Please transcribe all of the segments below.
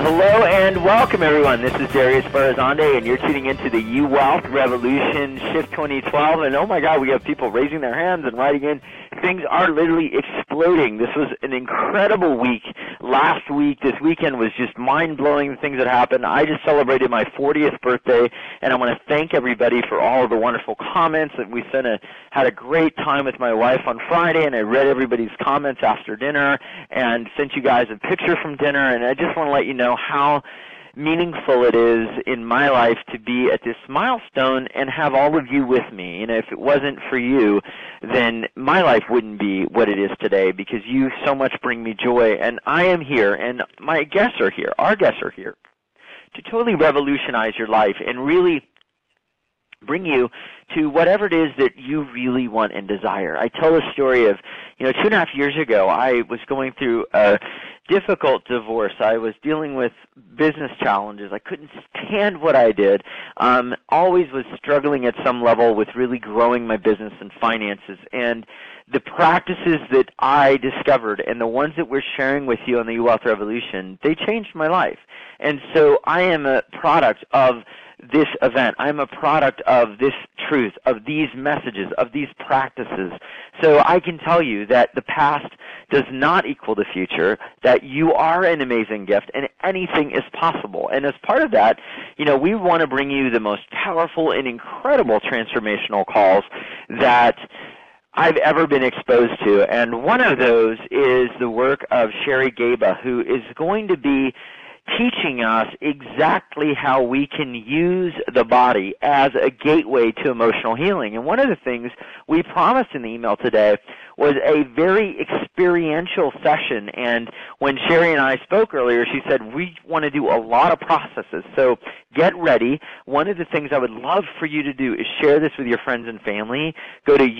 Hello and welcome, everyone. This is Darius Barazande, and you're tuning into the U-Wealth Revolution Shift 2012. And oh my God, we have people raising their hands and writing in. Things are literally exploding. This was an incredible week. Last week, this weekend was just mind-blowing, the things that happened. I just celebrated my 40th birthday, and I want to thank everybody for all of the wonderful comments. That we had a great time with my wife on Friday, and I read everybody's comments after dinner and sent you guys a picture from dinner. And I just want to let you know how meaningful it is in my life to be at this milestone and have all of you with me. If it wasn't for you, then my life wouldn't be what it is today, because you so much bring me joy. And I am here, and my guests are here, our guests are here, to totally revolutionize your life and really bring you to whatever it is that you really want and desire. I tell a story of, 2.5 years ago, I was going through a difficult divorce. I was dealing with business challenges. I couldn't stand what I did. Always was struggling at some level with really growing my business and finances. And the practices that I discovered and the ones that we're sharing with you on the U-Wealth Revolution, they changed my life. And so I am a product of this event. I'm a product of this truth, of these messages, of these practices. So I can tell you that the past does not equal the future, that you are an amazing gift, and anything is possible. And as part of that, we want to bring you the most powerful and incredible transformational calls that I've ever been exposed to. And one of those is the work of Sherry Gaba, who is going to be teaching us exactly how we can use the body as a gateway to emotional healing. And one of the things we promised in the email today was a very experiential session. And when Sherry and I spoke earlier, she said, we want to do a lot of processes. So get ready. One of the things I would love for you to do is share this with your friends and family. Go to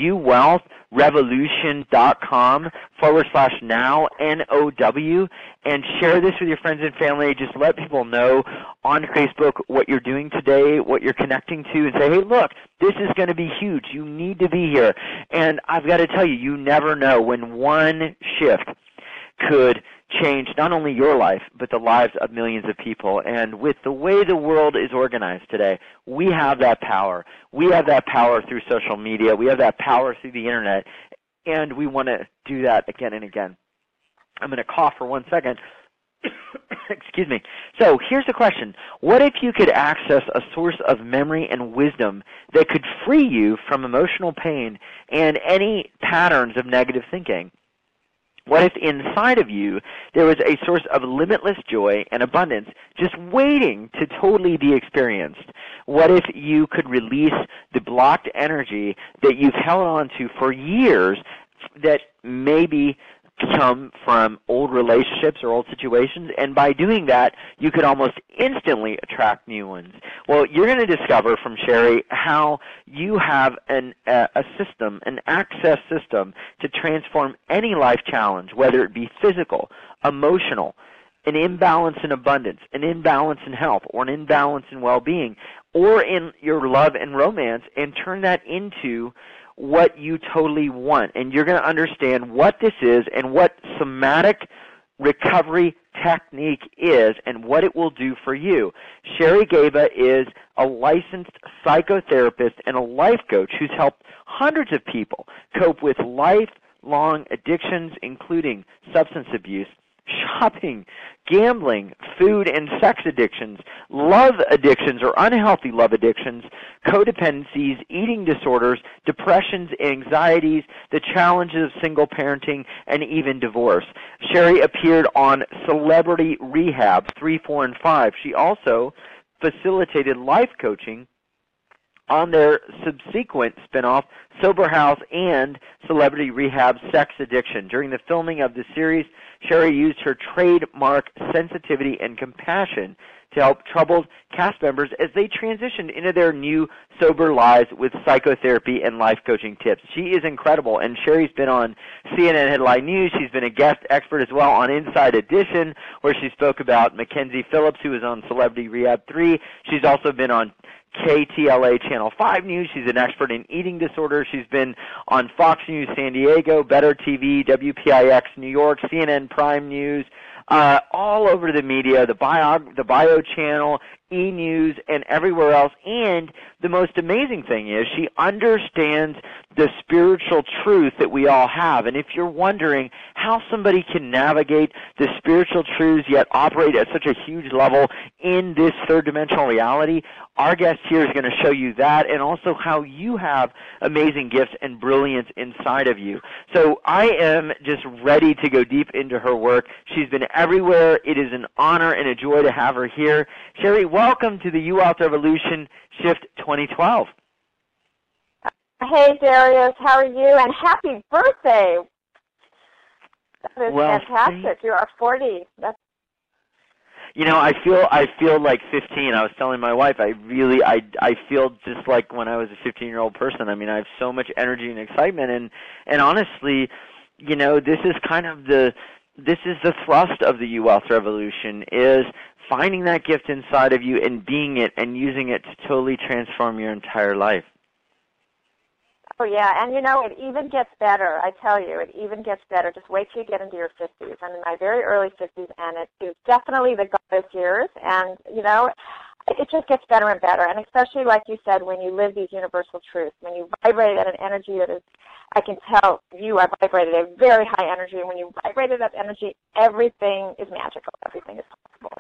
uwealthrevolution.com/now, N-O-W, and share this with your friends and family. Just let people know on Facebook what you're doing today, what you're connecting to, and say, hey, look, this is going to be huge. You need to be here. And I've got to tell you, you never know when one shift could change not only your life, but the lives of millions of people. And with the way the world is organized today, we have that power. We have that power through social media. We have that power through the Internet. And we want to do that again and again. I'm going to cough for 1 second. Excuse me. So here's the question. What if you could access a source of memory and wisdom that could free you from emotional pain and any patterns of negative thinking? What if inside of you there was a source of limitless joy and abundance just waiting to totally be experienced? What if you could release the blocked energy that you've held on to for years that maybe come from old relationships or old situations, and by doing that, you could almost instantly attract new ones? Well, you're going to discover from Sherry how you have a system, an access system to transform any life challenge, whether it be physical, emotional, an imbalance in abundance, an imbalance in health, or an imbalance in well-being, or in your love and romance, and turn that into what you totally want. And you're going to understand what this is and what somatic recovery technique is and what it will do for you. Sherry Gaba is a licensed psychotherapist and a life coach who's helped hundreds of people cope with lifelong addictions, including substance abuse, shopping, gambling, food and sex addictions, love addictions or unhealthy love addictions, codependencies, eating disorders, depressions, anxieties, the challenges of single parenting, and even divorce. Sherry appeared on Celebrity Rehab 3, 4, and 5. She also facilitated life coaching on their subsequent spinoff, Sober House and Celebrity Rehab Sex Addiction. During the filming of the series, Sherry used her trademark sensitivity and compassion to help troubled cast members as they transitioned into their new sober lives with psychotherapy and life coaching tips. She is incredible, and Sherry's been on CNN Headline News. She's been a guest expert as well on Inside Edition, where she spoke about Mackenzie Phillips, who was on Celebrity Rehab 3. She's also been on KTLA Channel 5 News. She's an expert in eating disorders. She's been on Fox News San Diego, Better TV, WPIX New York, CNN Prime News, all over the media, the Bio Channel, E-News, and everywhere else. And the most amazing thing is she understands the spiritual truth that we all have. And if you're wondering how somebody can navigate the spiritual truths yet operate at such a huge level in this third-dimensional reality, our guest here is going to show you that, and also how you have amazing gifts and brilliance inside of you. So I am just ready to go deep into her work. She's been everywhere. It is an honor and a joy to have her here. Sherry, welcome to the UWealth Revolution Shift 2012. Hey, Darius. How are you? And happy birthday. That is fantastic. You are 40. You know, I feel like 15. I was telling my wife, I feel just like when I was a 15-year-old person. I mean, I have so much energy and excitement, and honestly, you know, this is the thrust of the UWealth Revolution, is finding that gift inside of you and being it and using it to totally transform your entire life. Oh, yeah, and you know, it even gets better. I tell you, it even gets better. Just wait till you get into your 50s. I'm in my very early 50s, and it is definitely the goddess years, and, you know, it just gets better and better, and especially, like you said, when you live these universal truths, when you vibrate at an energy that is, I can tell you I vibrated at a very high energy, and when you vibrate at that energy, everything is magical. Everything is possible.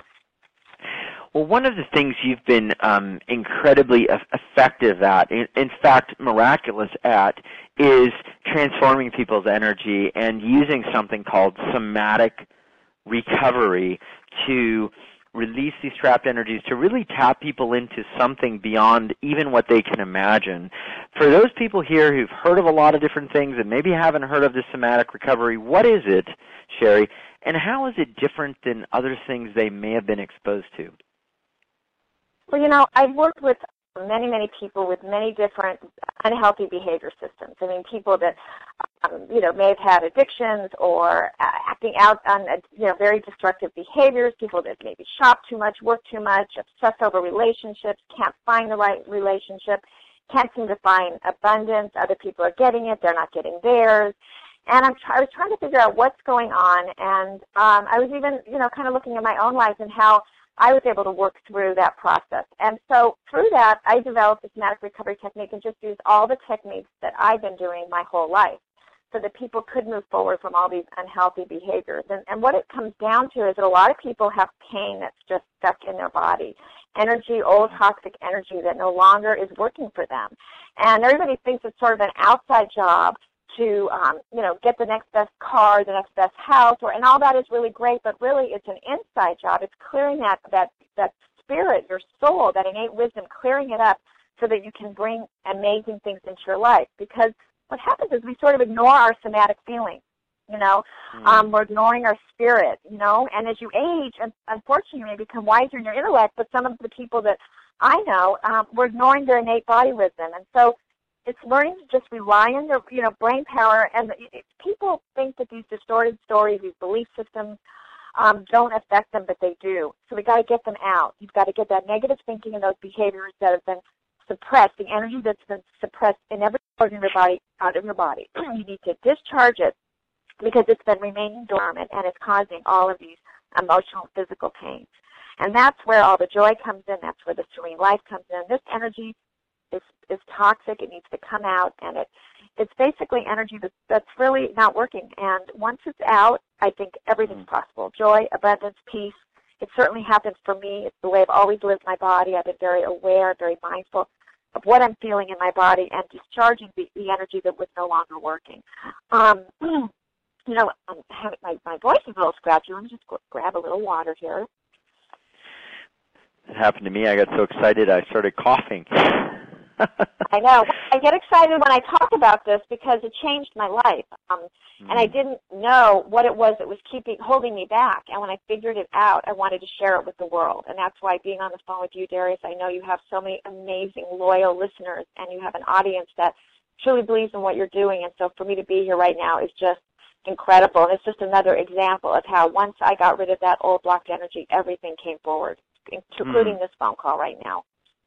Well, one of the things you've been incredibly effective at, in fact miraculous at, is transforming people's energy and using something called somatic recovery to release these trapped energies, to really tap people into something beyond even what they can imagine. For those people here who've heard of a lot of different things and maybe haven't heard of the somatic recovery, what is it, Sherry, and how is it different than other things they may have been exposed to? Well, you know, I've worked with many, many people with many different unhealthy behavior systems. I mean, people that, you know, may have had addictions or acting out on, you know, very destructive behaviors, people that maybe shop too much, work too much, obsess over relationships, can't find the right relationship, can't seem to find abundance. Other people are getting it, they're not getting theirs. And I was trying to figure out what's going on, and I was even, you know, kind of looking at my own life and how I was able to work through that process. And so through that, I developed a somatic recovery technique and just used all the techniques that I've been doing my whole life so that people could move forward from all these unhealthy behaviors. And what it comes down to is that a lot of people have pain that's just stuck in their body, energy, old toxic energy that no longer is working for them. And everybody thinks it's sort of an outside job to, you know, get the next best car, the next best house, and all that is really great, but really it's an inside job. It's clearing that spirit, your soul, that innate wisdom, clearing it up so that you can bring amazing things into your life. Because what happens is we sort of ignore our somatic feelings, you know. We're ignoring our spirit, you know, and as you age, and unfortunately you may become wiser in your intellect, but some of the people that I know were ignoring their innate body wisdom. And so it's learning to just rely on their, you know, brain power. And people think that these distorted stories, these belief systems, don't affect them, but they do. So we got to get them out. You've got to get that negative thinking and those behaviors that have been suppressed, the energy that's been suppressed in every part of your body, out of your body. You need to discharge it because it's been remaining dormant and it's causing all of these emotional, physical pains. And that's where all the joy comes in. That's where the serene life comes in. This energy is toxic. It needs to come out, and it's basically energy that's really not working. And once it's out, I think everything's possible. Joy, abundance, peace. It certainly happens for me. It's the way I've always lived my body. I've been very aware, very mindful of what I'm feeling in my body and discharging the energy that was no longer working. You know, my voice is a little scratchy. Let me just grab a little water here. It happened to me. I got so excited I started coughing. I know. I get excited when I talk about this because it changed my life. And I didn't know what it was that was holding me back. And when I figured it out, I wanted to share it with the world. And that's why being on the phone with you, Darius, I know you have so many amazing, loyal listeners, and you have an audience that truly believes in what you're doing. And so for me to be here right now is just incredible. And it's just another example of how once I got rid of that old blocked energy, everything came forward, including this phone call right now.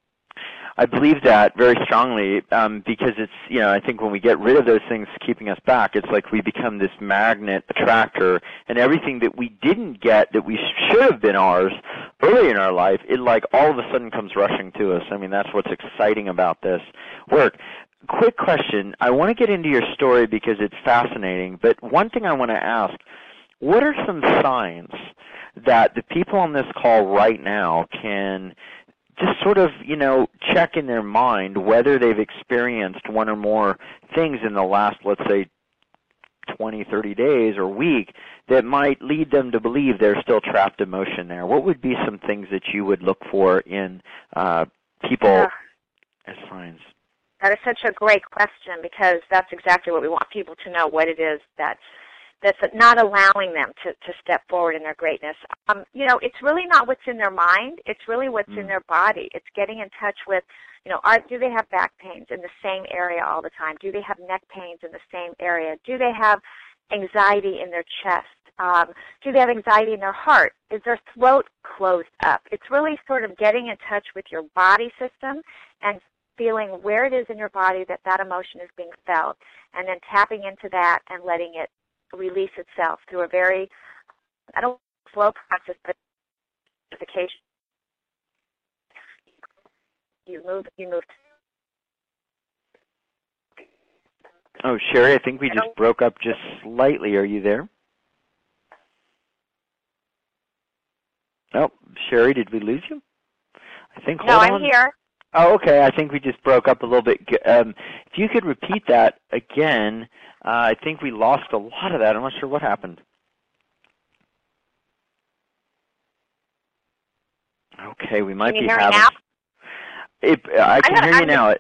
I believe that very strongly because it's, I think when we get rid of those things keeping us back, it's like we become this magnet attractor, and everything that we didn't get that we should have been ours early in our life, it like all of a sudden comes rushing to us. I mean, that's what's exciting about this work. Quick question. I want to get into your story because it's fascinating, but one thing I want to ask, what are some signs that the people on this call right now can just sort of, check in their mind whether they've experienced one or more things in the last, let's say, 20, 30 days or week that might lead them to believe there's still trapped emotion there? What would be some things that you would look for in people as signs? That is such a great question because that's exactly what we want people to know, what it is that's not allowing them to step forward in their greatness. It's really not what's in their mind. It's really what's in their body. It's getting in touch with, do they have back pains in the same area all the time? Do they have neck pains in the same area? Do they have anxiety in their chest? Do they have anxiety in their heart? Is their throat closed up? It's really sort of getting in touch with your body system and feeling where it is in your body that emotion is being felt, and then tapping into that and letting it release itself through a very, I don't slow process, but notification. You move. Oh, Sherry, I think we just broke up just slightly. Are you there? Oh, Sherry, did we lose you? I think. No, I'm here. Oh, okay. I think we just broke up a little bit. If you could repeat that again, I think we lost a lot of that. I'm not sure what happened. Okay, we might be having. I can hear you now.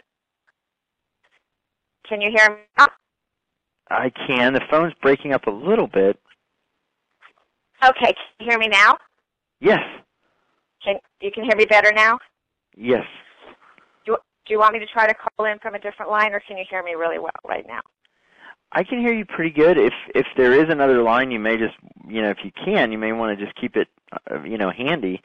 Can you hear me? I can. The phone's breaking up a little bit. Okay, can you hear me now? Yes. You can hear me better now? Yes. Do you want me to try to call in from a different line, or can you hear me really well right now? I can hear you pretty good. If there is another line, you may just, if you can, you may want to just keep it, handy.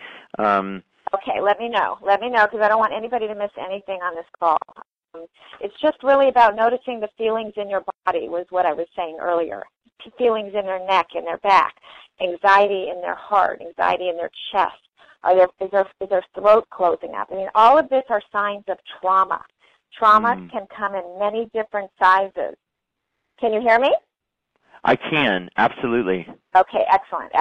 Okay, let me know. Let me know, because I don't want anybody to miss anything on this call. It's just really about noticing the feelings in your body, was what I was saying earlier. Feelings in their neck, in their back, anxiety in their heart, anxiety in their chest. Is their throat closing up? I mean, all of this are signs of trauma. Trauma can come in many different sizes. Can you hear me? I can, absolutely. Okay, excellent.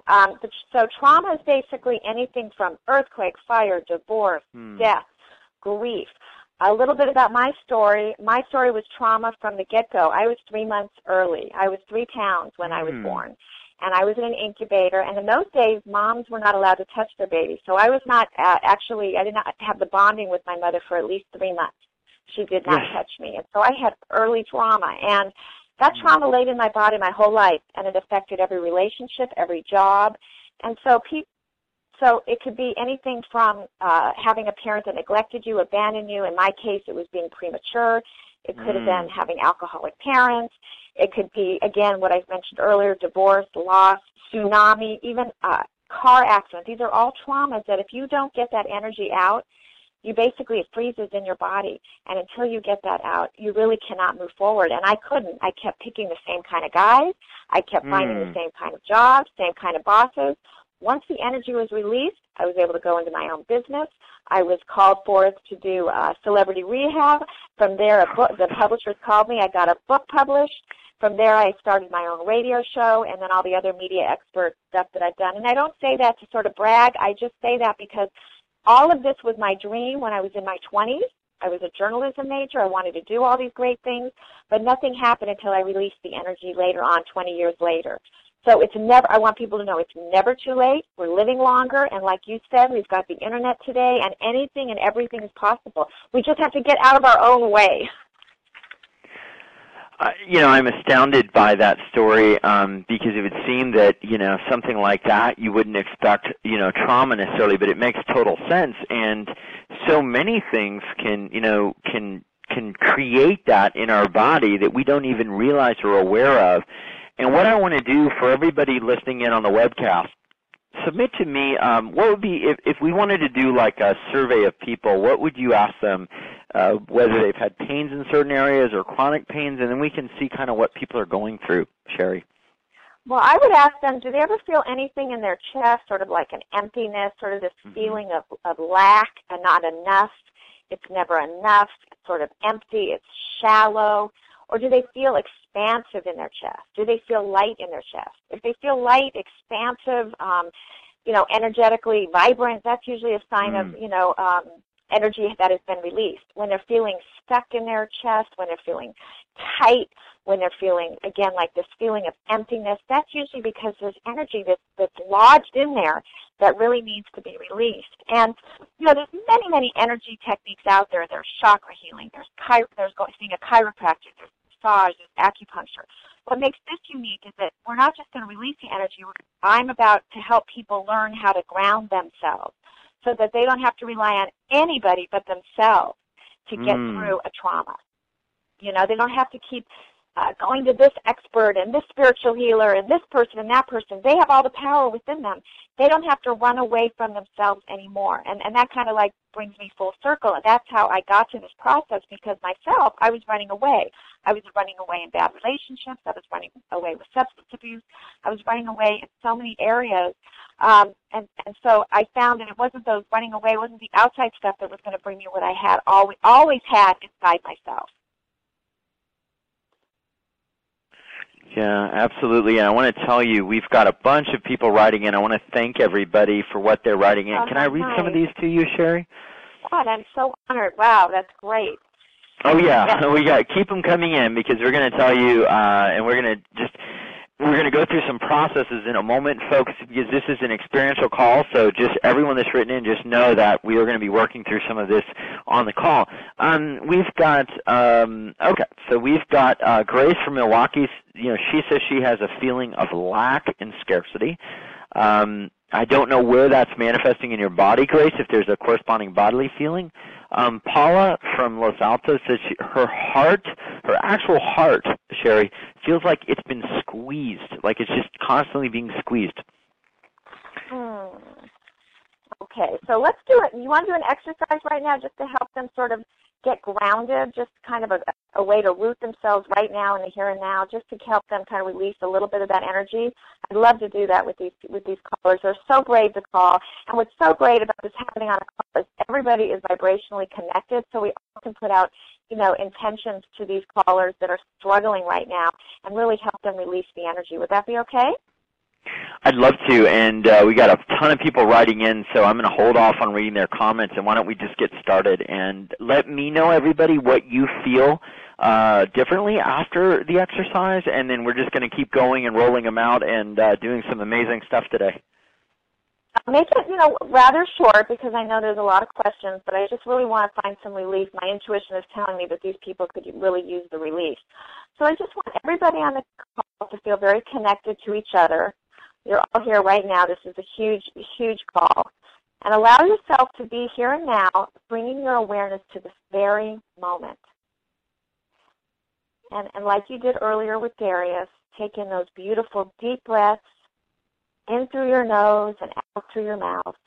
So trauma is basically anything from earthquake, fire, divorce, death, grief. A little bit about my story. My story was trauma from the get-go. I was 3 months early. I was 3 pounds when I was born. And I was in an incubator, and in those days, moms were not allowed to touch their babies. So I was not I did not have the bonding with my mother for at least 3 months. She did not touch me. And so I had early trauma. And that trauma laid in my body my whole life, and it affected every relationship, every job. And so it could be anything from having a parent that neglected you, abandoned you. In my case, it was being premature. It could have been having alcoholic parents. It could be, again, what I mentioned earlier, divorce, loss, tsunami, even car accident. These are all traumas that if you don't get that energy out, it freezes in your body. And until you get that out, you really cannot move forward. And I couldn't. I kept picking the same kind of guys. I kept finding the same kind of jobs, same kind of bosses. Once the energy was released, I was able to go into my own business. I was called forth to do celebrity rehab. From there, the publishers called me. I got a book published. From there, I started my own radio show and then all the other media expert stuff that I've done. And I don't say that to sort of brag. I just say that because all of this was my dream when I was in my 20s. I was a journalism major. I wanted to do all these great things, but nothing happened until I released the energy later on, 20 years later. So I want people to know it's never too late. We're living longer, and like you said, we've got the internet today, and anything and everything is possible. We just have to get out of our own way. I'm astounded by that story because it would seem that, something like that, you wouldn't expect, trauma necessarily, but it makes total sense. And so many things can create that in our body that we don't even realize or are aware of. And what I want to do for everybody listening in on the webcast, submit to me, what would be, if we wanted to do like a survey of people, what would you ask them, whether they've had pains in certain areas or chronic pains, and then we can see kind of what people are going through, Sherry? Well, I would ask them, do they ever feel anything in their chest, sort of like an emptiness, sort of this feeling of lack and not enough? It's never enough. It's sort of empty. It's shallow. Or do they feel expansive in their chest? Do they feel light in their chest? If they feel light, expansive, energetically vibrant, that's usually a sign of, energy that has been released. When they're feeling stuck in their chest, when they're feeling tight, when they're feeling, again, like this feeling of emptiness, that's usually because there's energy that's lodged in there that really needs to be released. And, there's many, many energy techniques out there. There's chakra healing. There's seeing a chiropractor. There's massage. There's acupuncture. What makes this unique is that we're not just going to release the energy. I'm about to help people learn how to ground themselves so that they don't have to rely on anybody but themselves to get through a trauma. They don't have to keep going to this expert and this spiritual healer and this person and that person. They have all the power within them. They don't have to run away from themselves anymore. And that kind of like brings me full circle. And that's how I got to this process, because myself, I was running away. I was running away in bad relationships. I was running away with substance abuse. I was running away in so many areas. And so I found that it wasn't those running away, it wasn't the outside stuff that was going to bring me what I had always had inside myself. Yeah, absolutely. And I want to tell you, we've got a bunch of people writing in. I want to thank everybody for what they're writing in. Can I read some of these to you, Sherry? God, I'm so honored. Wow, that's great. Oh, yeah. We got keep them coming in, because we're going to tell you, and we're going to go through some processes in a moment, folks, because this is an experiential call. So just everyone that's written in, just know that we are going to be working through some of this on the call. We've got so we've got Grace from Milwaukee. She says she has a feeling of lack and scarcity. I don't know where that's manifesting in your body, Grace, if there's a corresponding bodily feeling. Paula from Los Altos says her actual heart, Sherry, feels like it's been squeezed, like it's just constantly being squeezed. Okay, so let's do it. You want to do an exercise right now just to help them sort of get grounded, just kind of a way to root themselves right now in the here and now, just to help them kind of release a little bit of that energy. I'd love to do that with these callers. They're so brave to call. And what's so great about this happening on a call is everybody is vibrationally connected, so we all can put out, intentions to these callers that are struggling right now and really help them release the energy. Would that be okay? I'd love to, and we got a ton of people writing in, so I'm going to hold off on reading their comments, and why don't we just get started, and let me know, everybody, what you feel differently after the exercise, and then we're just going to keep going and rolling them out and doing some amazing stuff today. Make it, rather short, because I know there's a lot of questions, but I just really want to find some relief. My intuition is telling me that these people could really use the relief. So I just want everybody on the call to feel very connected to each other. You're all here right now. This is a huge, huge call. And allow yourself to be here and now, bringing your awareness to this very moment. And like you did earlier with Darius, take in those beautiful deep breaths, in through your nose and out through your mouth.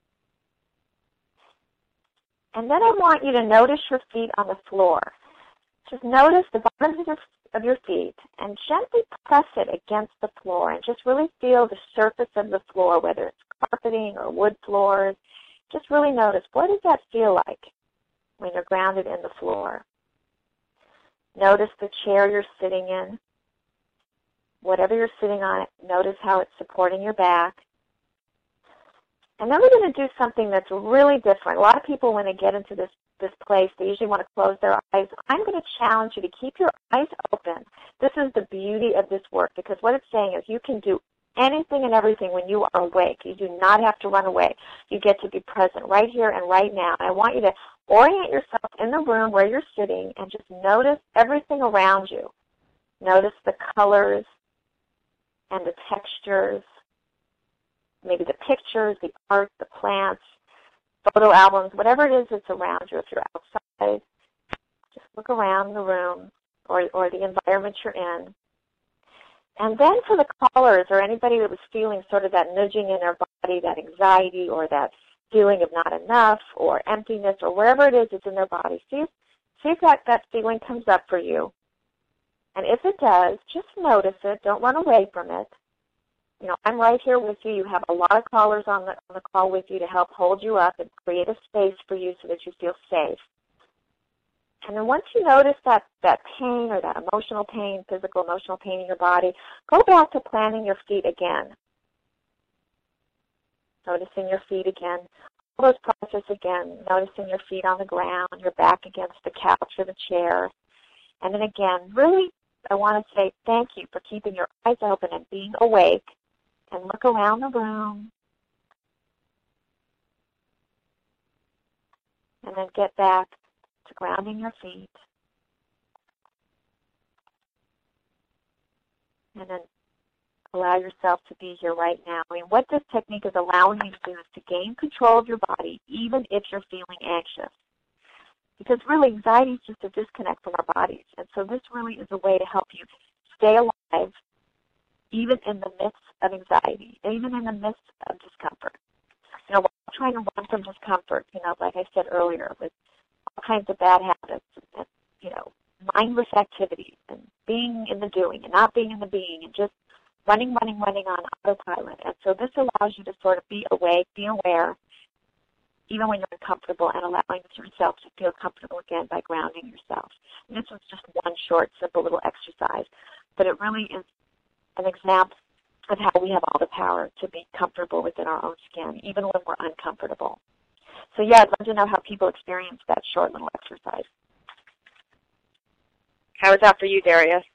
And then I want you to notice your feet on the floor. Just notice the bottoms of your feet and gently press it against the floor and just really feel the surface of the floor, whether it's carpeting or wood floors. Just really notice, what does that feel like when you're grounded in the floor? Notice the chair you're sitting in. Whatever you're sitting on, notice how it's supporting your back. And then we're going to do something that's really different. A lot of people, when they get into this place, they usually want to close their eyes. I'm going to challenge you to keep your eyes open. This is the beauty of this work, because what it's saying is you can do anything and everything when you are awake. You do not have to run away. You get to be present right here and right now. And I want you to orient yourself in the room where you're sitting and just notice everything around you. Notice the colors and the textures, maybe the pictures, the art, the plants, photo albums, whatever it is that's around you. If you're outside, just look around the room or the environment you're in. And then for the callers or anybody that was feeling sort of that nudging in their body, that anxiety or that feeling of not enough or emptiness or wherever it is that's in their body, see if that feeling comes up for you. And if it does, just notice it. Don't run away from it. You know, I'm right here with you. You have a lot of callers on the call with you to help hold you up and create a space for you so that you feel safe. And then once you notice that pain or that emotional pain, physical, emotional pain in your body, go back to planting your feet again. Noticing your feet again. All those process again. Noticing your feet on the ground, your back against the couch or the chair. And then again, really, I want to say thank you for keeping your eyes open and being awake. And look around the room. And then get back to grounding your feet. And then allow yourself to be here right now. I mean, what this technique is allowing you to do is to gain control of your body, even if you're feeling anxious. Because really, anxiety is just a disconnect from our bodies. And so this really is a way to help you stay alive, even in the midst of anxiety, even in the midst of discomfort. You know, we're trying to run from discomfort, you know, like I said earlier, with all kinds of bad habits and, you know, mindless activities and being in the doing and not being in the being and just running on autopilot. And so this allows you to sort of be awake, be aware, even when you're uncomfortable, and allowing yourself to feel comfortable again by grounding yourself. And this was just one short, simple little exercise, but it really is an example of how we have all the power to be comfortable within our own skin, even when we're uncomfortable. So yeah, I'd love to know how people experience that short little exercise. How was that for you, Darius?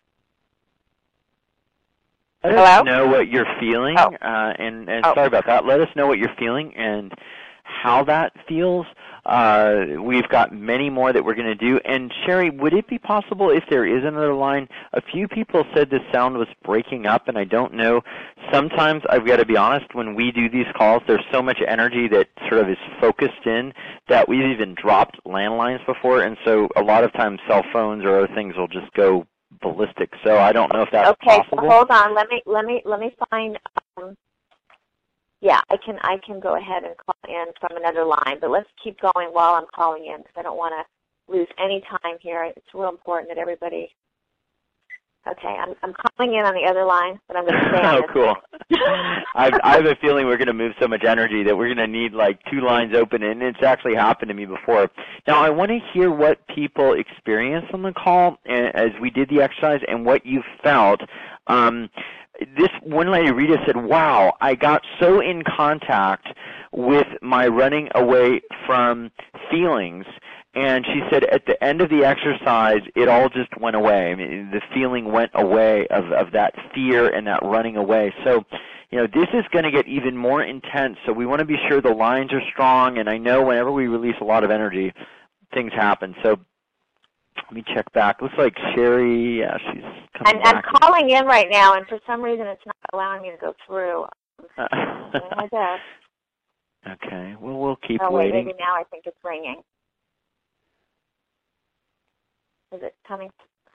Let us know what you're feeling, and sorry about that. Let us know what you're feeling and how that feels. We've got many more that we're going to do. And Sherry, would it be possible if there is another line? A few people said the sound was breaking up, and I don't know. Sometimes, I've got to be honest, when we do these calls, there's so much energy that sort of is focused in that we've even dropped landlines before, and so a lot of times cell phones or other things will just go ballistic. So I don't know if that's possible. Okay, hold on. Let me find. Yeah, I can go ahead and call in from another line, but let's keep going while I'm calling in because I don't want to lose any time here. It's real important that everybody. Okay, I'm calling in on the other line, but I'm going to stay on this. Oh, cool. I have a feeling we're going to move so much energy that we're going to need like 2 lines open, and it's actually happened to me before. Now, I want to hear what people experienced on the call as we did the exercise and what you felt. This one lady, Rita, said, wow, I got so in contact with my running away from feelings. And she said at the end of the exercise, it all just went away. I mean, the feeling went away of that fear and that running away. So, you know, this is going to get even more intense. So we want to be sure the lines are strong. And I know whenever we release a lot of energy, things happen. So let me check back. Looks like Sherry, yeah, she's coming back. I'm calling in right now, and for some reason it's not allowing me to go through. Okay, well, we'll keep wait, waiting. Maybe now I think it's ringing. Is it coming?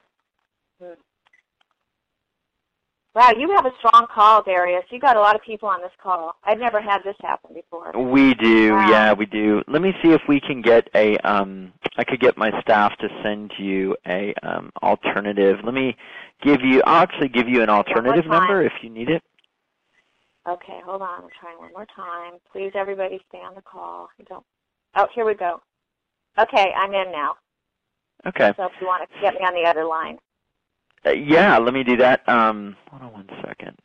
Wow, you have a strong call, Darius. You got a lot of people on this call. I've never had this happen before. We do, wow. Yeah, we do. Let me see if we can get a, I could get my staff to send you a alternative. Let me I'll actually give you an alternative number if you need it. Okay, hold on. I'm trying one more time. Please, everybody, stay on the call. Oh, here we go. Okay, I'm in now. Okay. So if you want to get me on the other line. Yeah, let me do that. Hold on 1 second.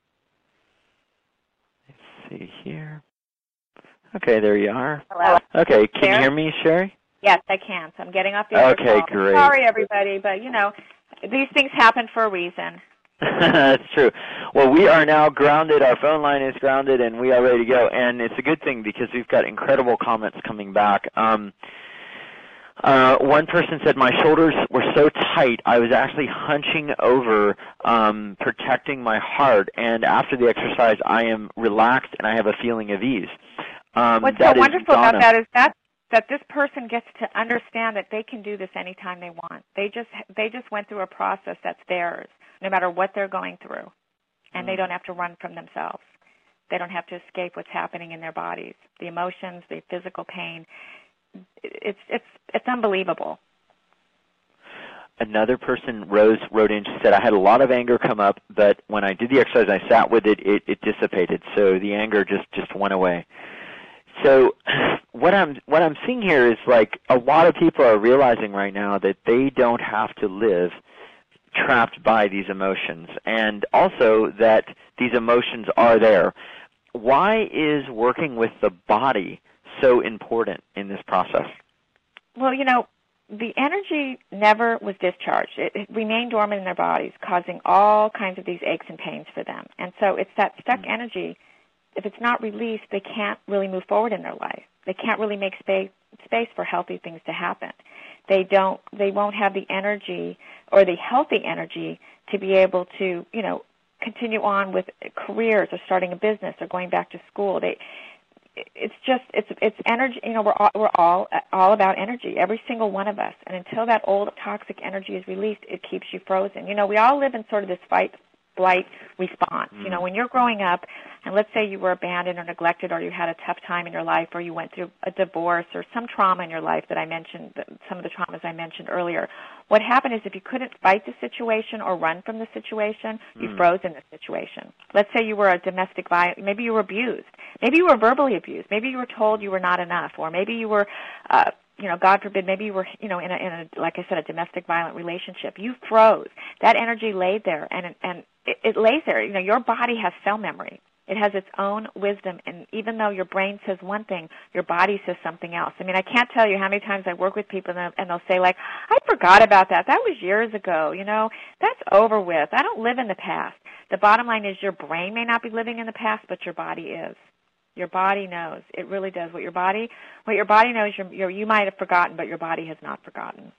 Let's see here. Okay, there you are. Hello. Okay, can you hear me, Sherry? Yes, I can. So I'm getting off the other call. Okay, great. Sorry, everybody, but, you know, these things happen for a reason. That's true. Well, we are now grounded. Our phone line is grounded, and we are ready to go. And it's a good thing because we've got incredible comments coming back. One person said, my shoulders were so tight, I was actually hunching over, protecting my heart, and after the exercise, I am relaxed and I have a feeling of ease. What's so wonderful about that is that this person gets to understand that they can do this anytime they want. They just went through a process that's theirs. no matter what they're going through. And they don't have to run from themselves. They don't have to escape what's happening in their bodies, the emotions, the physical pain. It's unbelievable. Another person, Rose, wrote in. She said, I had a lot of anger come up, but when I did the exercise and I sat with it, it dissipated. So the anger just went away. So what I'm seeing here is like a lot of people are realizing right now that they don't have to live trapped by these emotions, and also that these emotions are there. Why is working with the body so important in this process? Well, the energy never was discharged. It remained dormant in their bodies, causing all kinds of these aches and pains for them. And so it's that stuck energy. If it's not released, they can't really move forward in their life. They can't really make space for healthy things to happen. They won't have the energy or the healthy energy to be able to, continue on with careers or starting a business or going back to school. It's energy. We're all about energy, every single one of us. And until that old toxic energy is released, it keeps you frozen. We all live in sort of this fight-flight response. When you're growing up, and let's say you were abandoned or neglected, or you had a tough time in your life, or you went through a divorce or some trauma in your life that I mentioned, some of the traumas I mentioned earlier. What happened is if you couldn't fight the situation or run from the situation, you froze in the situation. Let's say you were a domestic violence, maybe you were abused. Maybe you were verbally abused. Maybe you were told you were not enough, or maybe you were God forbid, maybe you were, in a, like I said, a domestic violent relationship. You froze. That energy laid there, and it lays there. Your body has cell memory. It has its own wisdom, and even though your brain says one thing, your body says something else. I can't tell you how many times I work with people, and they'll say, like, I forgot about that. That was years ago. That's over with. I don't live in the past. The bottom line is your brain may not be living in the past, but your body is. Your body knows. It really does. What your body knows, you might have forgotten, but your body has not forgotten.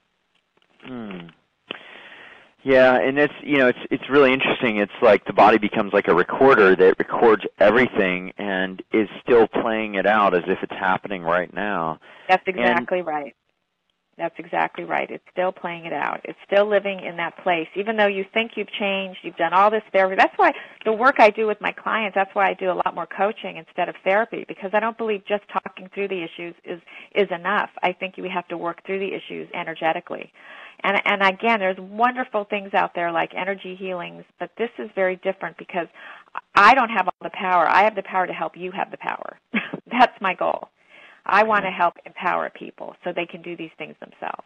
Yeah, and it's really interesting. It's like the body becomes like a recorder that records everything and is still playing it out as if it's happening right now. That's exactly right. That's exactly right. It's still playing it out. It's still living in that place. Even though you think you've changed, you've done all this therapy. That's why the work I do with my clients, that's why I do a lot more coaching instead of therapy, because I don't believe just talking through the issues is enough. I think you have to work through the issues energetically. And again, there's wonderful things out there like energy healings, but this is very different because I don't have all the power. I have the power to help you have the power. That's my goal. I want to help empower people so they can do these things themselves.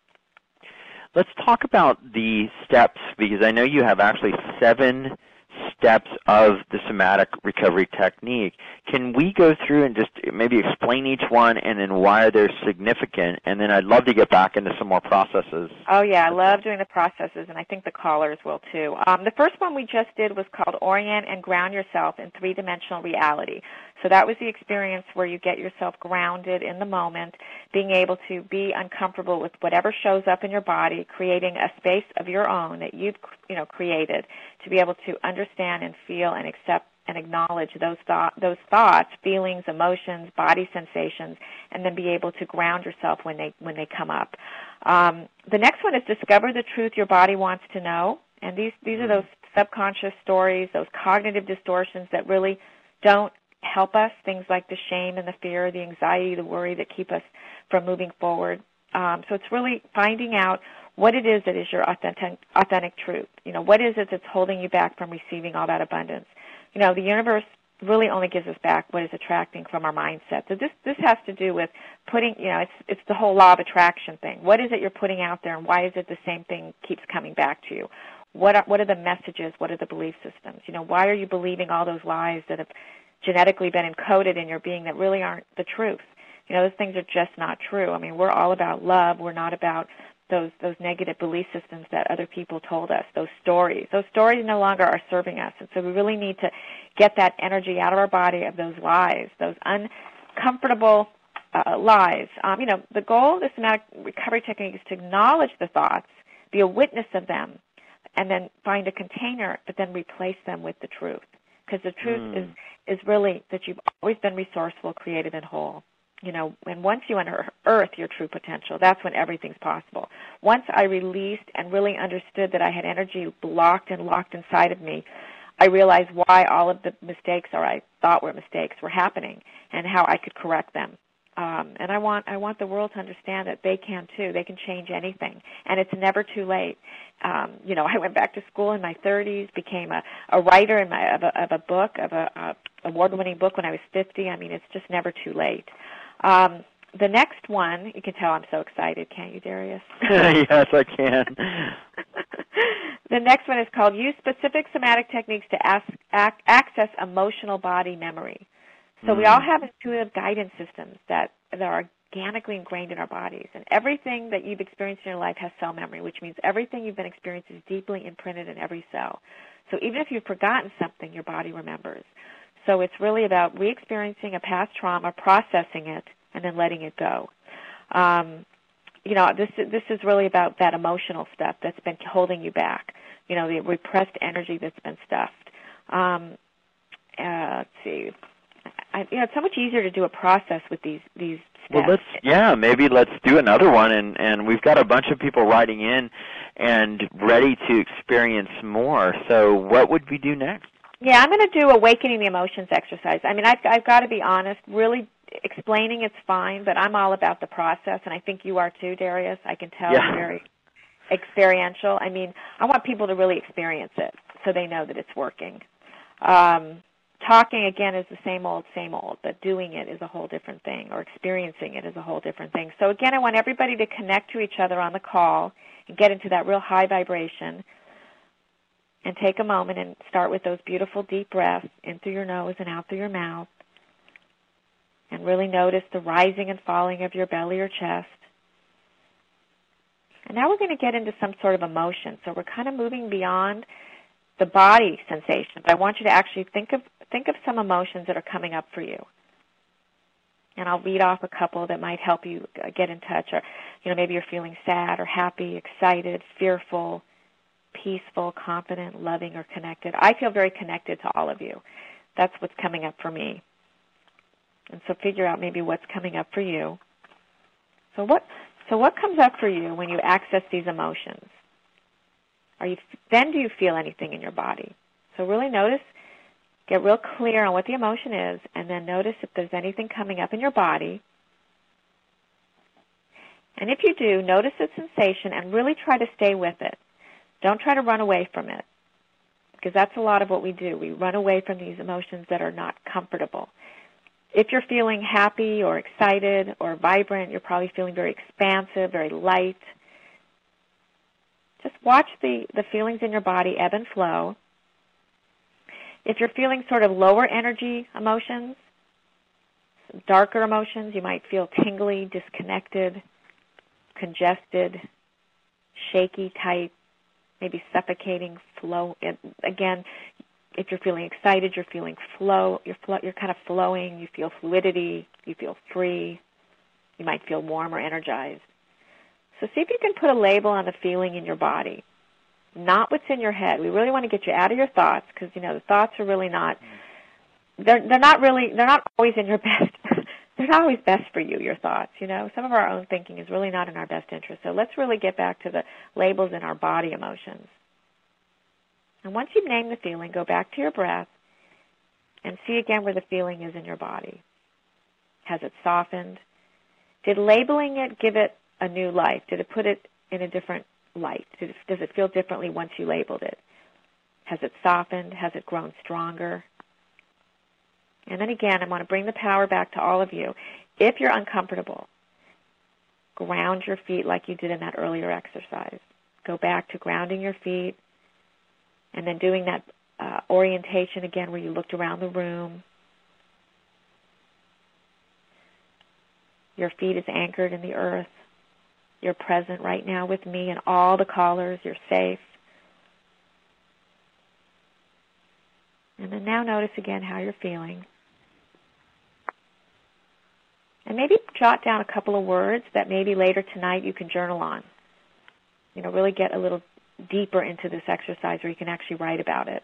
Let's talk about the steps, because I know you have actually 7 steps of the somatic recovery technique. Can we go through and just maybe explain each one and then why they're significant? And then I'd love to get back into some more processes. Oh, yeah, I love doing the processes, and I think the callers will too. The first one we just did was called Orient and Ground Yourself in Three-Dimensional Reality. So that was the experience where you get yourself grounded in the moment, being able to be uncomfortable with whatever shows up in your body, creating a space of your own that you've created to be able to understand and feel and accept and acknowledge those thoughts, feelings, emotions, body sensations, and then be able to ground yourself when they come up. The next one is discover the truth your body wants to know, and these are those subconscious stories, those cognitive distortions that really don't help us, things like the shame and the fear, the anxiety, the worry that keep us from moving forward. So it's really finding out what it is that is your authentic truth. What is it that's holding you back from receiving all that abundance? The universe really only gives us back what is attracting from our mindset. So this has to do with putting, it's the whole law of attraction thing. What is it you're putting out there, and why is it the same thing keeps coming back to you? What are the messages? What are the belief systems? Why are you believing all those lies that have genetically been encoded in your being that really aren't the truth? Those things are just not true. We're all about love. We're not about those negative belief systems that other people told us, those stories. Those stories no longer are serving us. And so we really need to get that energy out of our body of those lies, those uncomfortable lies. The goal of the somatic recovery technique is to acknowledge the thoughts, be a witness of them, and then find a container, but then replace them with the truth. Because the truth is really that you've always been resourceful, creative, and whole. And once you unearth your true potential, that's when everything's possible. Once I released and really understood that I had energy blocked and locked inside of me, I realized why all of the mistakes, or I thought were mistakes, were happening, and how I could correct them. And I want the world to understand that they can too. They can change anything, and it's never too late. I went back to school in my 30s, became a writer of a book, of a award-winning book when I was 50. I mean, it's just never too late. The next one, you can tell I'm so excited, can't you, Darius? Yes, I can. The next one is called Use Specific Somatic Techniques to Access Emotional Body Memory. So we all have intuitive guidance systems that are organically ingrained in our bodies. And everything that you've experienced in your life has cell memory, which means everything you've been experiencing is deeply imprinted in every cell. So even if you've forgotten something, your body remembers. So it's really about re-experiencing a past trauma, processing it, and then letting it go. This is really about that emotional stuff that's been holding you back, the repressed energy that's been stuffed. Let's see. It's so much easier to do a process with these steps. Well, maybe let's do another one, and we've got a bunch of people writing in and ready to experience more. So what would we do next? Yeah, I'm going to do Awakening the Emotions exercise. I mean, I've got to be honest, really explaining it's fine, but I'm all about the process, and I think you are too, Darius. I can tell you're very experiential. I mean, I want people to really experience it so they know that it's working. Talking, again, is the same old, but doing it is a whole different thing, or experiencing it is a whole different thing. So, again, I want everybody to connect to each other on the call and get into that real high vibration, and take a moment and start with those beautiful deep breaths in through your nose and out through your mouth, and really notice the rising and falling of your belly or chest. And now we're going to get into some sort of emotion. So we're kind of moving beyond the body sensation, but I want you to actually think of some emotions that are coming up for you. And I'll read off a couple that might help you get in touch. Or, maybe you're feeling sad or happy, excited, fearful, peaceful, confident, loving, or connected. I feel very connected to all of you. That's what's coming up for me. And so figure out maybe what's coming up for you. So what comes up for you when you access these emotions? Then do you feel anything in your body? So really notice, get real clear on what the emotion is, and then notice if there's anything coming up in your body. And if you do, notice the sensation and really try to stay with it. Don't try to run away from it, because that's a lot of what we do. We run away from these emotions that are not comfortable. If you're feeling happy or excited or vibrant, you're probably feeling very expansive, very light. Just watch the feelings in your body ebb and flow. If you're feeling sort of lower energy emotions, darker emotions, you might feel tingly, disconnected, congested, shaky, tight, maybe suffocating, flow. Again, if you're feeling excited, you're feeling flow. You're kind of flowing. You feel fluidity. You feel free. You might feel warm or energized. So see if you can put a label on the feeling in your body, not what's in your head. We really want to get you out of your thoughts, because the thoughts are really not. They're not always in your best. They're not always best for you. Your thoughts, some of our own thinking is really not in our best interest. So let's really get back to the labels in our body emotions. And once you've named the feeling, go back to your breath and see again where the feeling is in your body. Has it softened? Did labeling it give it a new life? Did it put it in a different light? Does it feel differently once you labeled it? Has it softened? Has it grown stronger? And then again, I want to bring the power back to all of you. If you're uncomfortable, ground your feet like you did in that earlier exercise. Go back to grounding your feet, and then doing that orientation again where you looked around the room. Your feet is anchored in the earth. You're present right now with me and all the callers. You're safe. And then now notice again how you're feeling. And maybe jot down a couple of words that maybe later tonight you can journal on. Really get a little deeper into this exercise where you can actually write about it.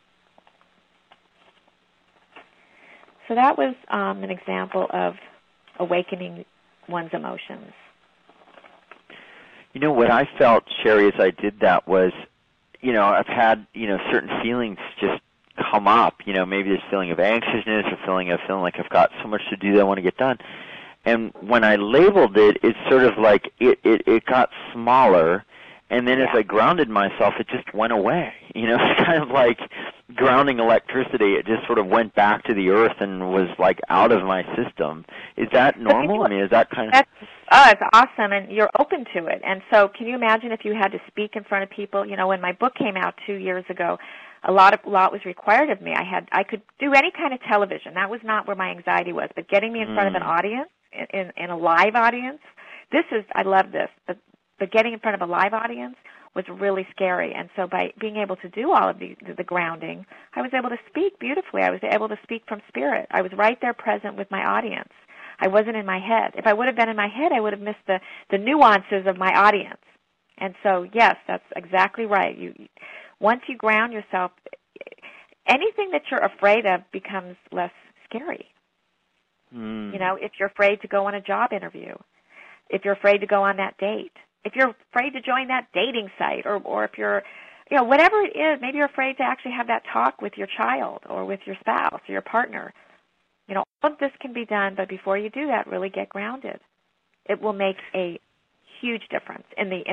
So that was an example of awakening one's emotions. You know, what I felt, Sherry, as I did that was, you know, I've had, you know, certain feelings just come up, you know, maybe this feeling of anxiousness or feeling like I've got so much to do that I want to get done. And when I labeled it, it's sort of like it got smaller, and then as I grounded myself, it just went away. You know, it's kind of like grounding electricity. It just sort of went back to the earth and was like out of my system. Is that normal? I mean, is that kind of... It's awesome, and you're open to it. And so can you imagine if you had to speak in front of people? You know, when my book came out 2 years ago, a lot was required of me. I could do any kind of television. That was not where my anxiety was. But getting me in front of an audience, in a live audience, I love this. But getting in front of a live audience was really scary. And so by being able to do all of the grounding, I was able to speak beautifully. I was able to speak from spirit. I was right there present with my audience. I wasn't in my head. If I would have been in my head, I would have missed the nuances of my audience. And so, yes, that's exactly right. Once you ground yourself, anything that you're afraid of becomes less scary. You know, if you're afraid to go on a job interview, if you're afraid to go on that date, if you're afraid to join that dating site, or if you're, you know, whatever it is, maybe you're afraid to actually have that talk with your child or with your spouse or your partner. You know, all of this can be done, but before you do that, really get grounded. It will make a huge difference in the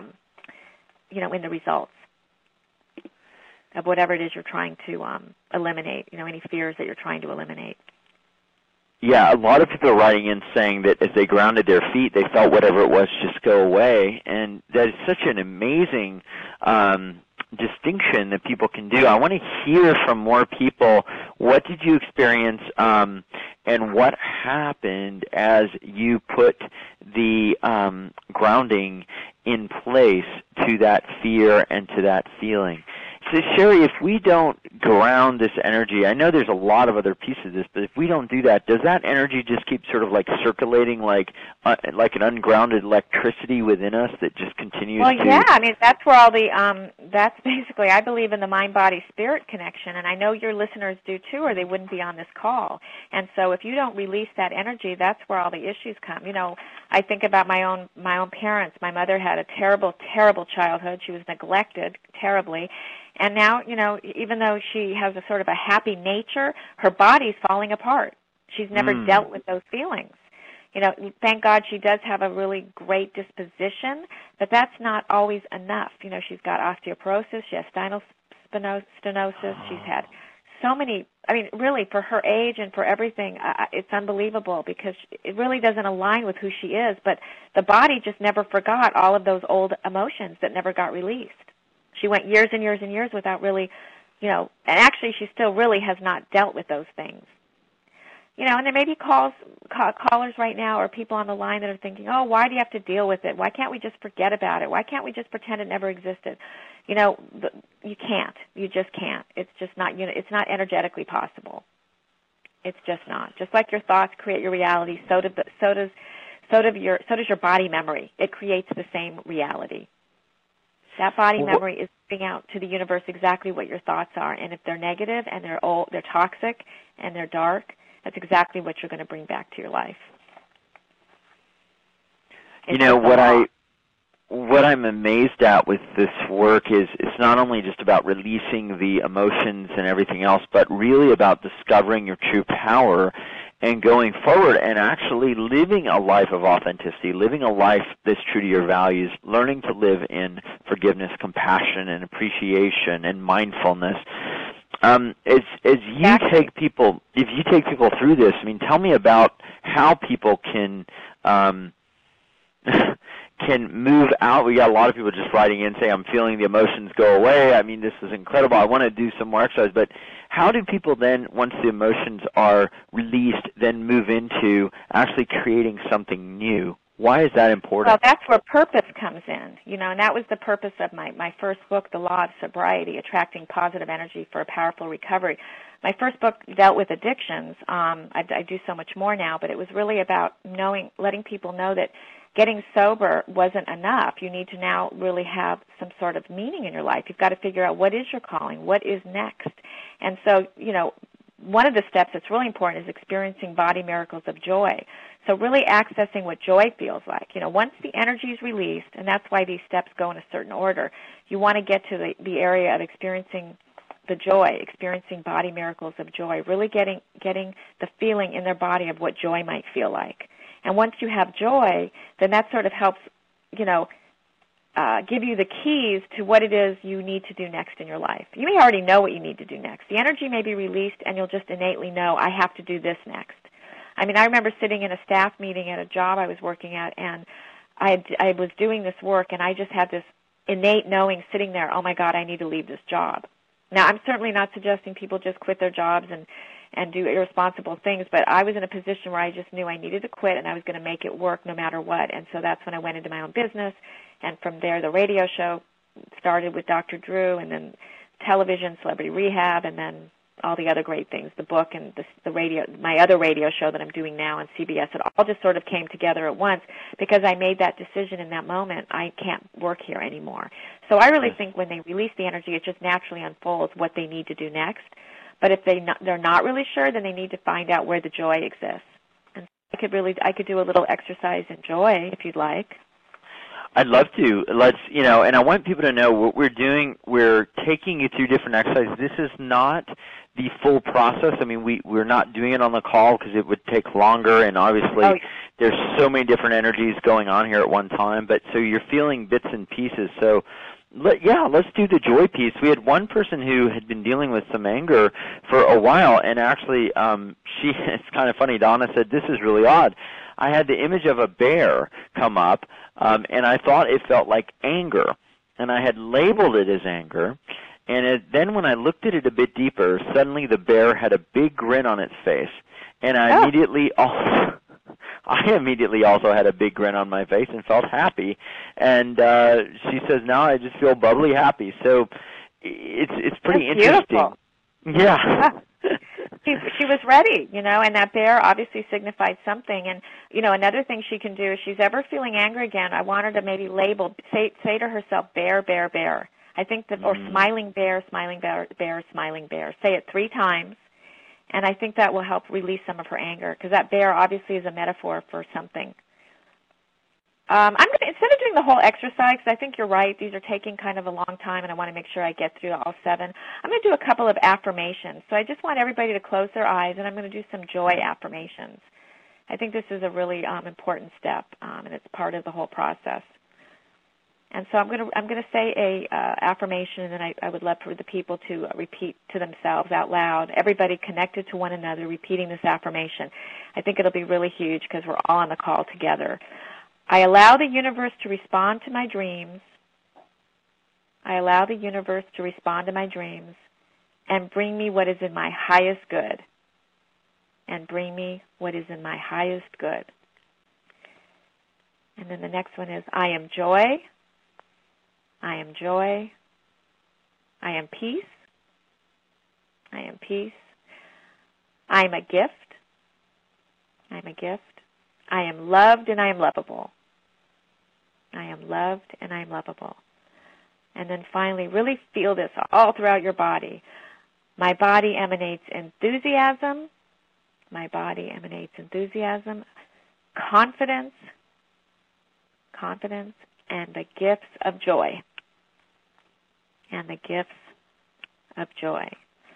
results of whatever it is you're trying to eliminate. You know, any fears that you're trying to eliminate. Yeah, a lot of people are writing in saying that as they grounded their feet, they felt whatever it was just go away, and that is such an amazing distinction that people can do. I want to hear from more people. What did you experience, and what happened as you put the grounding in place to that fear and to that feeling? So, Sherry, if we don't ground this energy, I know there's a lot of other pieces of this, but if we don't do that, does that energy just keep sort of like circulating like an ungrounded electricity within us that just continues to... Well, yeah, I mean, that's where all the, that's basically, I believe in the mind-body-spirit connection, and I know your listeners do too, or they wouldn't be on this call. And so if you don't release that energy, that's where all the issues come. You know, I think about my own parents. My mother had a terrible, terrible childhood. She was neglected terribly. And now, you know, even though she has a sort of a happy nature, her body's falling apart. She's never dealt with those feelings. You know, thank God she does have a really great disposition, but that's not always enough. You know, she's got osteoporosis, she has spinal stenosis, she's had so many, I mean, really, for her age and for everything, it's unbelievable because it really doesn't align with who she is, but the body just never forgot all of those old emotions that never got released. She went years and years and years without really, you know, and actually she still really has not dealt with those things. You know, and there may be callers right now or people on the line that are thinking, oh, why do you have to deal with it? Why can't we just forget about it? Why can't we just pretend it never existed? You know, you can't. You just can't. It's just not, you know, it's not energetically possible. It's just not. Just like your thoughts create your reality, so does your body memory. It creates the same reality. That body memory is giving out to the universe exactly what your thoughts are, and if they're negative and they're toxic and they're dark, that's exactly what you're going to bring back to your life. You know, what I'm amazed at with this work is it's not only just about releasing the emotions and everything else, but really about discovering your true power and going forward and actually living a life of authenticity, living a life that's true to your values, learning to live in forgiveness, compassion, and appreciation and mindfulness. As you take people, if you take people through this, I mean, tell me about how people can move out. We got a lot of people just writing in saying, I'm feeling the emotions go away. I mean, this is incredible. I want to do some more exercise. But how do people then, once the emotions are released, then move into actually creating something new? Why is that important? Well, that's where purpose comes in, you know, and that was the purpose of my first book, The Law of Sobriety, Attracting Positive Energy for a Powerful Recovery. My first book dealt with addictions. I do so much more now, but it was really about letting people know that getting sober wasn't enough. You need to now really have some sort of meaning in your life. You've got to figure out what is your calling, what is next. And so, you know, one of the steps that's really important is experiencing body miracles of joy. So really accessing what joy feels like. Once the energy is released, and that's why these steps go in a certain order, you want to get to the area of experiencing the joy, experiencing body miracles of joy, really getting the feeling in their body of what joy might feel like. And once you have joy, then that sort of helps, give you the keys to what it is you need to do next in your life. You may already know what you need to do next. The energy may be released, and you'll just innately know, I have to do this next. I remember sitting in a staff meeting at a job I was working at, and I was doing this work, and I just had this innate knowing sitting there, oh, my God, I need to leave this job. Now, I'm certainly not suggesting people just quit their jobs and do irresponsible things, but I was in a position where I just knew I needed to quit, and I was going to make it work no matter what. And so that's when I went into my own business, and from there the radio show started with Dr. Drew, and then television, Celebrity Rehab, and then all the other great things, the book and the radio, my other radio show that I'm doing now on CBS. It all just sort of came together at once because I made that decision in that moment. I can't work here anymore. So I really think when they release the energy, it just naturally unfolds what they need to do next. But if they're not really sure, then they need to find out where the joy exists. And I could do a little exercise in joy if you'd like. I'd love to. Let's, and I want people to know what we're doing. We're taking you through different exercises. This is not the full process. We're not doing it on the call because it would take longer, and obviously there's so many different energies going on here at one time. But so you're feeling bits and pieces. So let's do the joy piece. We had one person who had been dealing with some anger for a while, and actually it's kind of funny. Donna said, this is really odd. I had the image of a bear come up, and I thought it felt like anger, and I had labeled it as anger. And then when I looked at it a bit deeper, suddenly the bear had a big grin on its face, and I immediately also had a big grin on my face and felt happy. And she says, now I just feel bubbly happy. So it's pretty interesting. Beautiful. Yeah. She was ready, and that bear obviously signified something. And, another thing she can do, if she's ever feeling angry again, I want her to maybe say to herself, bear, bear, bear. I think or smiling bear, smiling bear, bear, smiling bear. Say it 3 times, and I think that will help release some of her anger, because that bear obviously is a metaphor for something. Instead of doing the whole exercise, because I think you're right, these are taking kind of a long time, and I want to make sure I get through all 7. I'm going to do a couple of affirmations. So I just want everybody to close their eyes, and I'm going to do some joy affirmations. I think this is a really important step, and it's part of the whole process. And so I'm going to say a affirmation, and then I would love for the people to repeat to themselves out loud. Everybody connected to one another, repeating this affirmation. I think it'll be really huge because we're all on the call together. I allow the universe to respond to my dreams. I allow the universe to respond to my dreams and bring me what is in my highest good. And bring me what is in my highest good. And then the next one is, I am joy. I am joy. I am peace. I am peace. I am a gift. I am a gift. I am loved and I am lovable. I am loved and I am lovable. And then finally, really feel this all throughout your body. My body emanates enthusiasm. My body emanates enthusiasm, confidence, and the gifts of joy. And the gifts of joy.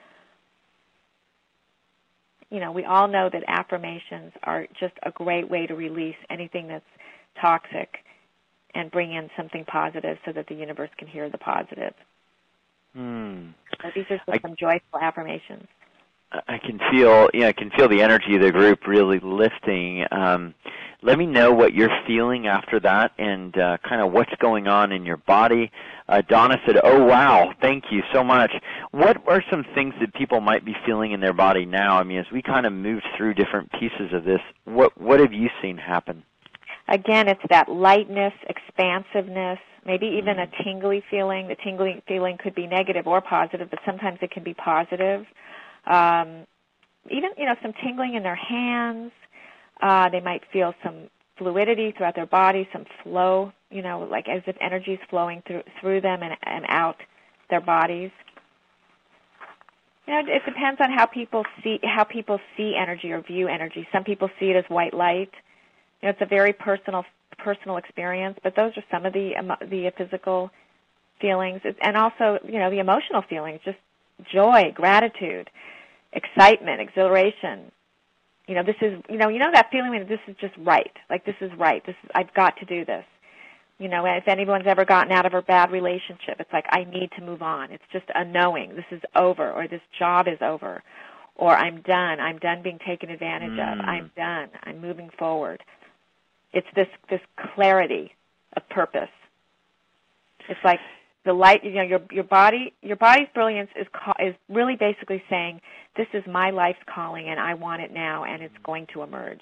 We all know that affirmations are just a great way to release anything that's toxic and bring in something positive so that the universe can hear the positive. So these are just some joyful affirmations. I can feel the energy of the group really lifting. Let me know what you're feeling after that and kind of what's going on in your body. Donna said, oh, wow, thank you so much. What are some things that people might be feeling in their body now? As we kind of moved through different pieces of this, what have you seen happen? Again, it's that lightness, expansiveness, maybe even a tingly feeling. The tingly feeling could be negative or positive, but sometimes it can be positive. Even, some tingling in their hands. They might feel some fluidity throughout their body, some flow, like as if energy is flowing through them and out their bodies. You know, it depends on how people see energy or view energy. Some people see it as white light. You know, it's a very personal experience, but those are some of the physical feelings, and also, you know, the emotional feelings, just joy, gratitude, excitement, exhilaration. You know, this is, you know that feeling when this is just right. Like, this is right. I've got to do this. You know, if anyone's ever gotten out of a bad relationship, it's like, I need to move on. It's just a knowing this is over, or this job is over, or I'm done being taken advantage of. I'm done. I'm moving forward. It's this clarity of purpose. It's like the light, you know, your body's brilliance is really basically saying, this is my life's calling and I want it now, and it's going to emerge.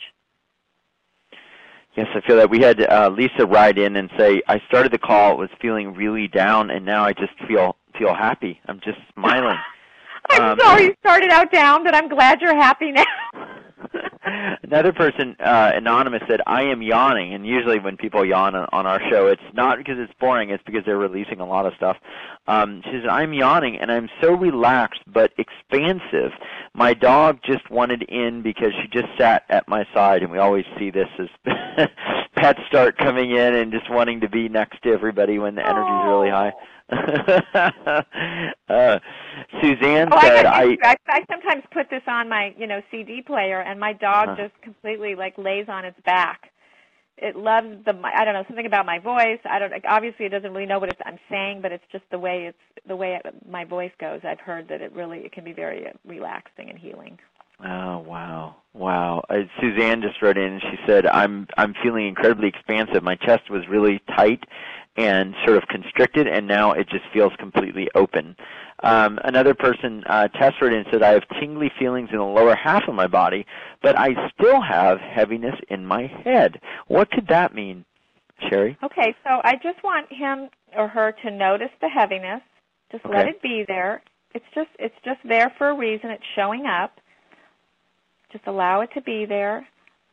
Yes, I feel that. We had Lisa write in and say, I started the call, was feeling really down, and now I just feel happy. I'm just smiling. I'm sorry you started out down, but I'm glad you're happy now. Another person, anonymous, said, I am yawning. And usually when people yawn on our show, it's not because it's boring, it's because they're releasing a lot of stuff. She says, I'm yawning, and I'm so relaxed but expansive. My dog just wanted in because she just sat at my side, and we always see this as pets start coming in and just wanting to be next to everybody when the energy's really high. Suzanne said, I sometimes put this on my, you know, CD player, and my dog just completely like lays on its back. It loves I don't know, something about my voice. Obviously it doesn't really know what I'm saying, but it's just the way my voice goes. I've heard that it can be very relaxing and healing. Oh, wow. Suzanne just wrote in and she said, I'm feeling incredibly expansive. My chest was really tight and sort of constricted, and now it just feels completely open. Another person, Tess, wrote in and said, I have tingly feelings in the lower half of my body, but I still have heaviness in my head. What could that mean, Sherry? Okay, so I just want him or her to notice the heaviness. Just let it be there. It's just there for a reason. It's showing up. Just allow it to be there.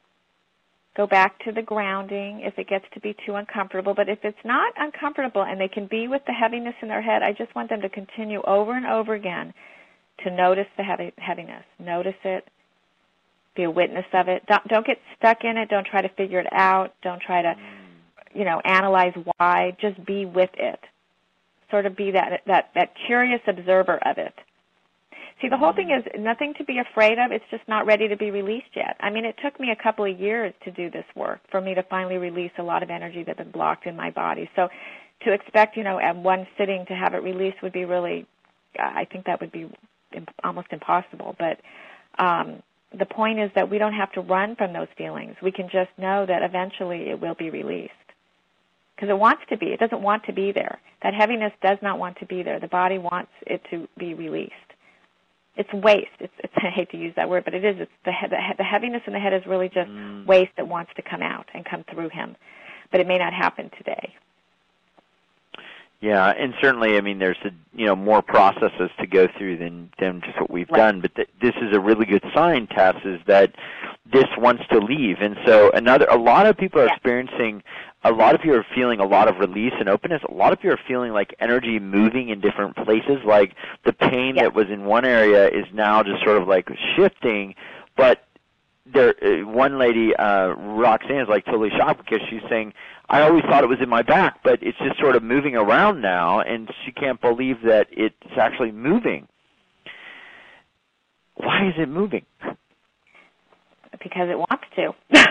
Go back to the grounding if it gets to be too uncomfortable. But if it's not uncomfortable and they can be with the heaviness in their head, I just want them to continue over and over again to notice the heaviness. Notice it. Be a witness of it. Don't get stuck in it. Don't try to figure it out. Don't try to, analyze why. Just be with it. Sort of be that curious observer of it. See, the whole thing is nothing to be afraid of. It's just not ready to be released yet. I mean, it took me a couple of years to do this work for me to finally release a lot of energy that had been blocked in my body. So to expect, at one sitting to have it released would be really, I think that would be almost impossible. But the point is that we don't have to run from those feelings. We can just know that eventually it will be released. Because it wants to be. It doesn't want to be there. That heaviness does not want to be there. The body wants it to be released. It's waste. I hate to use that word, but it is. It's the heaviness in the head is really just waste that wants to come out and come through him. But it may not happen today. Yeah, and certainly, I mean, there's more processes to go through than just what we've done. But this is a really good sign, Tess, is that this wants to leave. And so a lot of people are experiencing, a lot of you are feeling a lot of release and openness. A lot of you are feeling like energy moving in different places, like the pain that was in one area is now just sort of like shifting. But there, one lady, Roxanne, is like totally shocked because she's saying, I always thought it was in my back, but it's just sort of moving around now, and she can't believe that it's actually moving. Why is it moving? Because it wants to.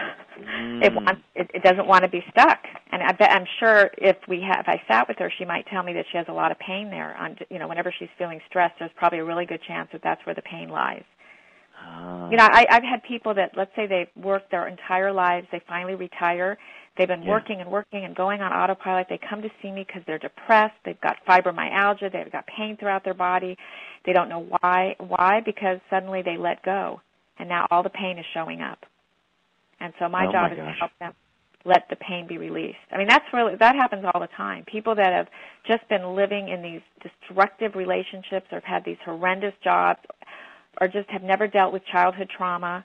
It doesn't want to be stuck. And I'm sure if I sat with her, she might tell me that she has a lot of pain there. Whenever she's feeling stressed, there's probably a really good chance that that's where the pain lies. I've had people that, let's say they've worked their entire lives, they finally retire, they've been working and working and going on autopilot, they come to see me because they're depressed, they've got fibromyalgia, they've got pain throughout their body, they don't know why. Why? Because suddenly they let go, and now all the pain is showing up. And so my job is to help them let the pain be released. I mean, that happens all the time. People that have just been living in these destructive relationships or have had these horrendous jobs or just have never dealt with childhood trauma,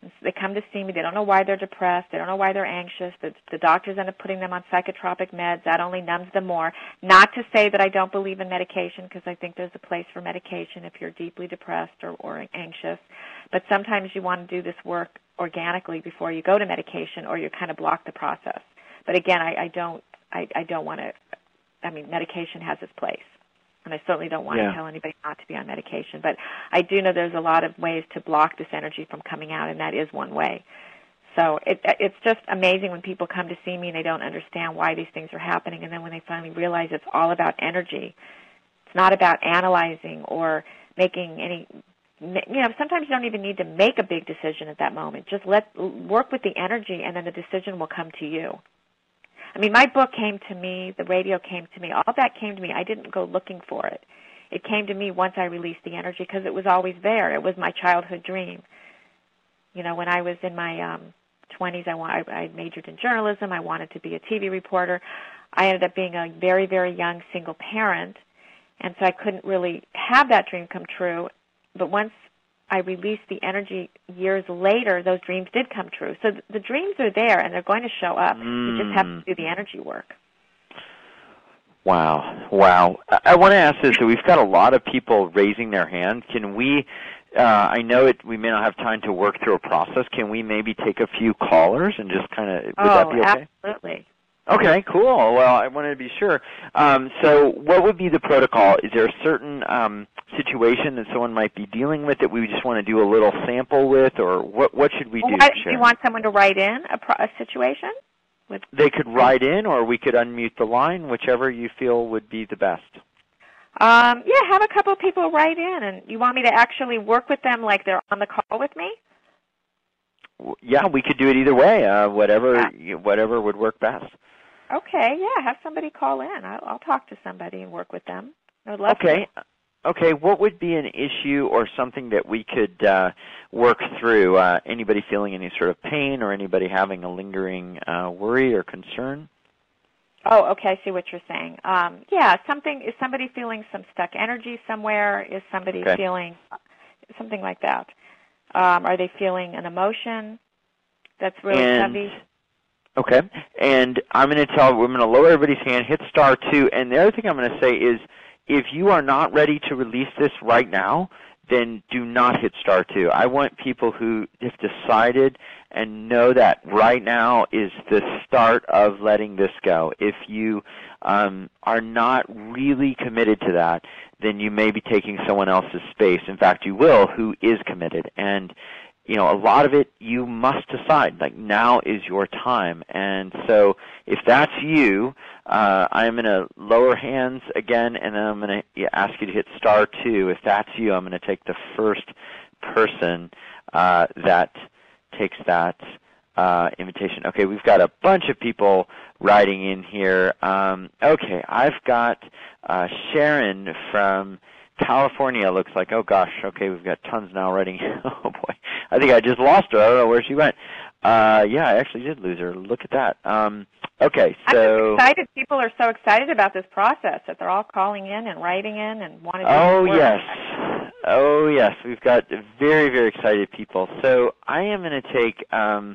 They come to see me. They don't know why they're depressed. They don't know why they're anxious. The doctors end up putting them on psychotropic meds. That only numbs them more. Not to say that I don't believe in medication, because I think there's a place for medication if you're deeply depressed or anxious. But sometimes you want to do this work organically before you go to medication, or you kind of block the process. But again, I don't want to. I mean, medication has its place. And I certainly don't want to tell anybody not to be on medication. But I do know there's a lot of ways to block this energy from coming out, and that is one way. So it's just amazing when people come to see me and they don't understand why these things are happening, and then when they finally realize it's all about energy. It's not about analyzing or making any, sometimes you don't even need to make a big decision at that moment. Just work with the energy, and then the decision will come to you. I mean, my book came to me, the radio came to me, all that came to me. I didn't go looking for it. It came to me once I released the energy, because it was always there. It was my childhood dream. When I was in my 20s, I majored in journalism. I wanted to be a TV reporter. I ended up being a very, very young single parent, and so I couldn't really have that dream come true. But once I released the energy years later, those dreams did come true. So the dreams are there, and they're going to show up. You just have to do the energy work. Wow. I want to ask this. So we've got a lot of people raising their hands. Can we, I know we may not have time to work through a process. Can we maybe take a few callers and just kind of, would that be okay? Absolutely. Okay, cool. Well, I wanted to be sure. So what would be the protocol? Is there a certain situation that someone might be dealing with that we just want to do a little sample with, or what should we do? Do you want someone to write in a situation? They could write in, or we could unmute the line, whichever you feel would be the best. Have a couple of people write in, and you want me to actually work with them like they're on the call with me? Yeah, we could do it either way, whatever would work best. Okay, have somebody call in. I'll talk to somebody and work with them. I would love to. Okay, what would be an issue or something that we could work through? Anybody feeling any sort of pain, or anybody having a lingering worry or concern? Oh, okay, I see what you're saying. Is somebody feeling some stuck energy somewhere? Is somebody feeling something like that? Are they feeling an emotion that's really heavy? Okay, and we're going to lower everybody's hand, hit *2, and the other thing I'm going to say is, if you are not ready to release this right now, then do not hit *2. I want people who have decided and know that right now is the start of letting this go. If you are not really committed to that, then you may be taking someone else's space. In fact, you will, who is committed. And a lot of it you must decide, like, now is your time. And so if that's you, I'm going to lower hands again, and then I'm going to ask you to hit *2. If that's you, I'm going to take the first person that takes that invitation. Okay, we've got a bunch of people writing in here. Okay, I've got Sharon from California, looks like. Oh, gosh. Okay, we've got tons now writing. Oh, boy. I think I just lost her. I don't know where she went. I actually did lose her. Look at that. Okay, so... I'm excited. People are so excited about this process that they're all calling in and writing in and want to do this work. Oh, yes. We've got very, very excited people. So I am going to take...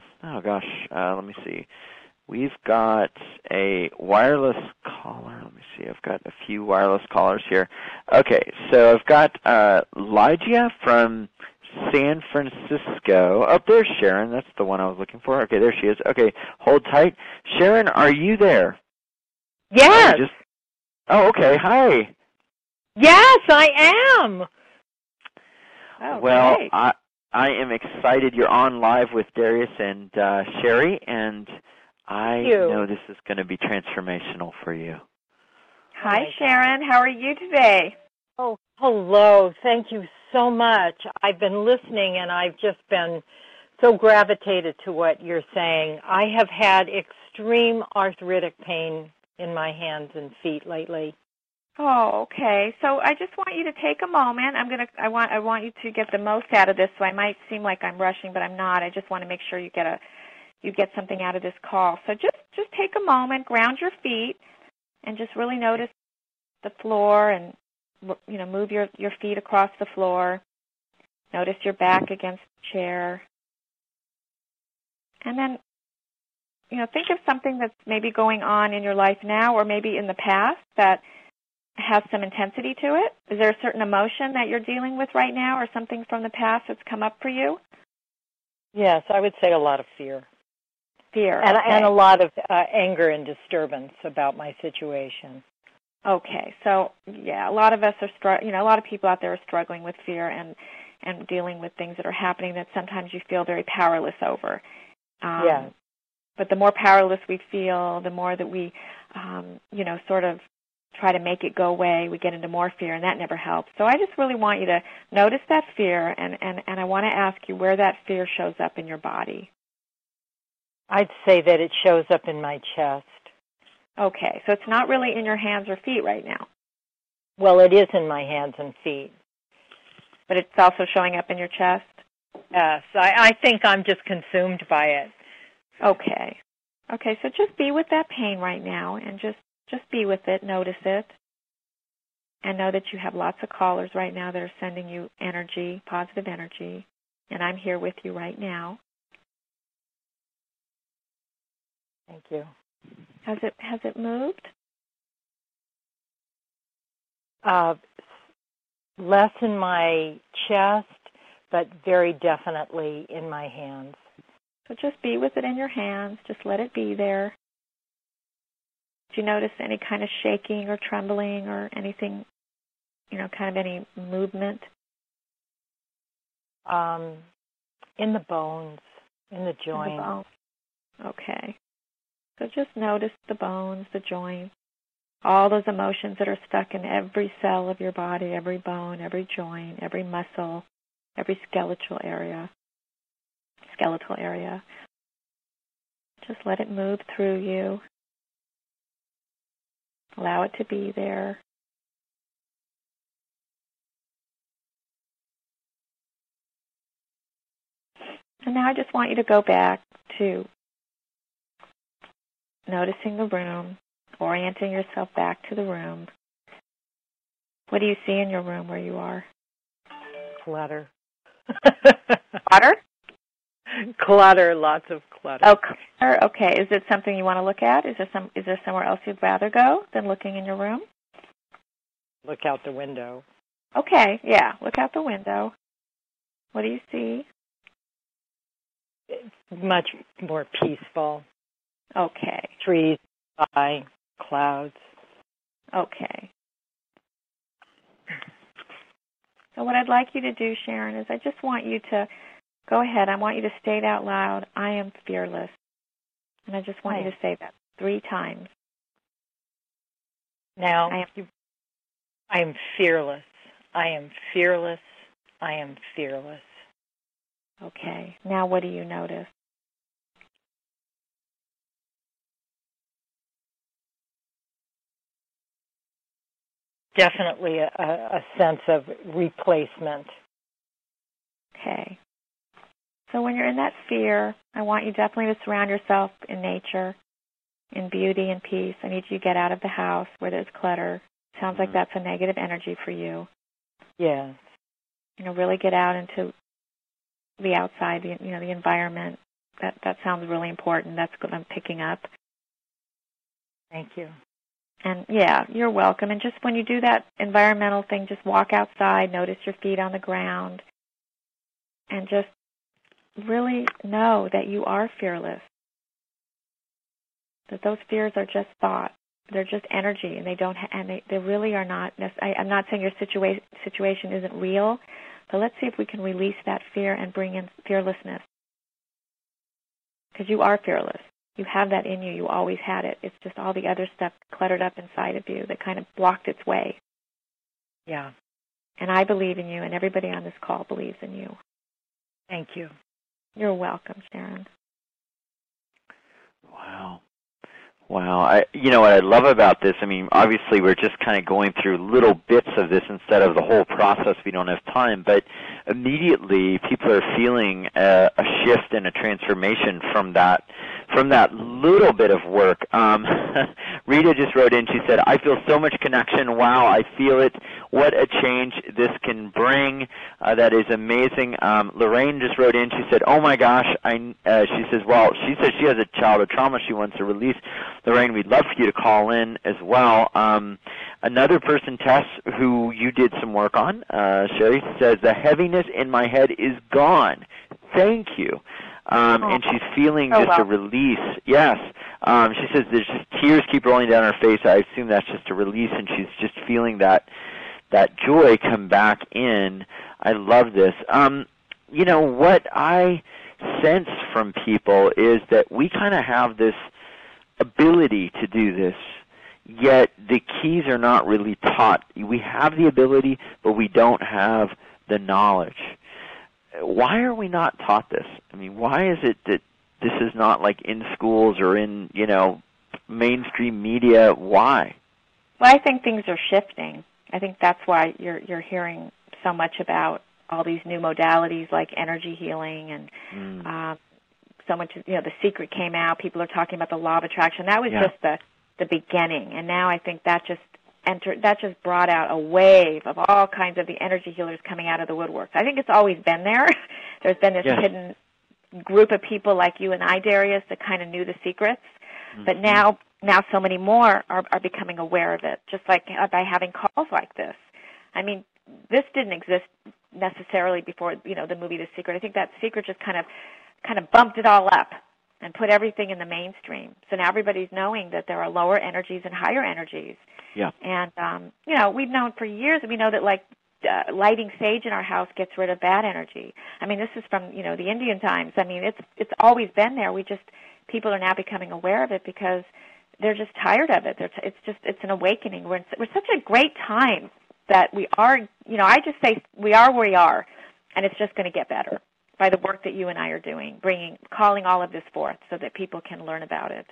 let me see. We've got a wireless caller. Let me see. I've got a few wireless callers here. Okay, so I've got Lygia from San Francisco. Oh, there's Sharon. That's the one I was looking for. Okay, there she is. Okay, hold tight. Sharon, are you there? Yes. Okay. Hi. Yes, I am. Oh, well, great. I am excited. You're on live with Darius and Sherry, and I know this is going to be transformational for you. Hi, Sharon. How are you today? Oh, hello. Thank you so much. I've been listening, and I've just been so gravitated to what you're saying. I have had extreme arthritic pain in my hands and feet lately. Oh, okay. So I just want you to take a moment. I want you to get the most out of this. So I might seem like I'm rushing, but I'm not. I just want to make sure you get something out of this call. So just take a moment, ground your feet, and just really notice the floor, and move your feet across the floor. Notice your back against the chair. And then, think of something that's maybe going on in your life now or maybe in the past that has some intensity to it. Is there a certain emotion that you're dealing with right now or something from the past that's come up for you? Yes, I would say a lot of fear. Fear. And, okay. and a lot of anger and disturbance about my situation. Okay, so a lot of us are a lot of people out there are struggling with fear and dealing with things that are happening that sometimes you feel very powerless over. Yes. But the more powerless we feel, the more that we, sort of try to make it go away, we get into more fear, and that never helps. So I just really want you to notice that fear, and I want to ask you where that fear shows up in your body. I'd say that it shows up in my chest. Okay, so it's not really in your hands or feet right now. Well, it is in my hands and feet. But it's also showing up in your chest? Yes, I think I'm just consumed by it. Okay. Okay, so just be with that pain right now and just be with it, notice it, and know that you have lots of callers right now that are sending you energy, positive energy, and I'm here with you right now. Thank you. Has it moved? Less in my chest, but very definitely in my hands. So just be with it in your hands. Just let it be there. Do you notice any kind of shaking or trembling or anything, kind of any movement? In the bones, in the joints. In the bones. Okay. So just notice the bones, the joints, all those emotions that are stuck in every cell of your body, every bone, every joint, every muscle, every skeletal area. Just let it move through you. Allow it to be there. And now I just want you to go back to noticing the room, orienting yourself back to the room. What do you see in your room where you are? Clutter. Clutter? Clutter, lots of clutter. Oh, clutter. Okay. Is it something you want to look at? Is there somewhere else you'd rather go than looking in your room? Look out the window. Okay. Yeah. Look out the window. What do you see? It's much more peaceful. Okay. Trees, sky, clouds. Okay. So what I'd like you to do, Sharon, is I just want you to go ahead. I want you to state out loud, I am fearless. And I just want you to say that 3 times. Now, I am fearless. I am fearless. I am fearless. Okay. Now what do you notice? Definitely a sense of replacement. Okay. So when you're in that fear, I want you definitely to surround yourself in nature, in beauty and peace. I need you to get out of the house where there's clutter. Sounds like that's a negative energy for you. Yes. Really get out into the outside, the environment. That sounds really important. That's what I'm picking up. Thank you. And, yeah, you're welcome. And just when you do that environmental thing, just walk outside, notice your feet on the ground, and just really know that you are fearless, that those fears are just thought. They're just energy, and they really are not. I'm not saying your situation isn't real, but let's see if we can release that fear and bring in fearlessness, because you are fearless. You have that in you. You always had it. It's just all the other stuff cluttered up inside of you that kind of blocked its way. Yeah. And I believe in you, and everybody on this call believes in you. Thank you. You're welcome, Sharon. Wow. Wow. What I love about this, obviously we're just kind of going through little bits of this instead of the whole process. We don't have time, but immediately people are feeling a shift and a transformation from that little bit of work. Rita just wrote in, she said, I feel so much connection. Wow, I feel it what a change this can bring. That is amazing. Lorraine just wrote in. She said, "Oh my gosh!" She says she has a childhood trauma she wants to release. Lorraine, we'd love for you to call in as well. Another person, Tess, who you did some work on, Sherry, says, "The heaviness in my head is gone. Thank you." And she's feeling a release. Yes. She says there's just tears keep rolling down her face. I assume that's just a release, and she's just feeling that joy come back in. I love this. What I sense from people is that we kind of have this ability to do this, yet the keys are not really taught. We have the ability, but we don't have the knowledge. Why are we not taught this? I mean, why is it that this is not like in schools or in, mainstream media? Why? Well, I think things are shifting. I think that's why you're hearing so much about all these new modalities like energy healing and so much, The Secret came out. People are talking about the law of attraction. That was just the beginning, and now I think that just brought out a wave of all kinds of the energy healers coming out of the woodworks. I think it's always been there. There's been this hidden group of people like you and I, Darius, that kind of knew the secrets. Mm-hmm. But now so many more are becoming aware of it, just like by having calls like this. I mean, this didn't exist necessarily before, the movie The Secret. I think that Secret just kind of bumped it all up and put everything in the mainstream. So now everybody's knowing that there are lower energies and higher energies. Yeah. And, we've known for years, we know that, lighting sage in our house gets rid of bad energy. I mean, this is from, the Indian times. I mean, it's always been there. People are now becoming aware of it because they're just tired of it. It's an awakening. We're such a great time that we are, I just say we are where we are, and it's just going to get better by the work that you and I are doing, calling all of this forth so that people can learn about it.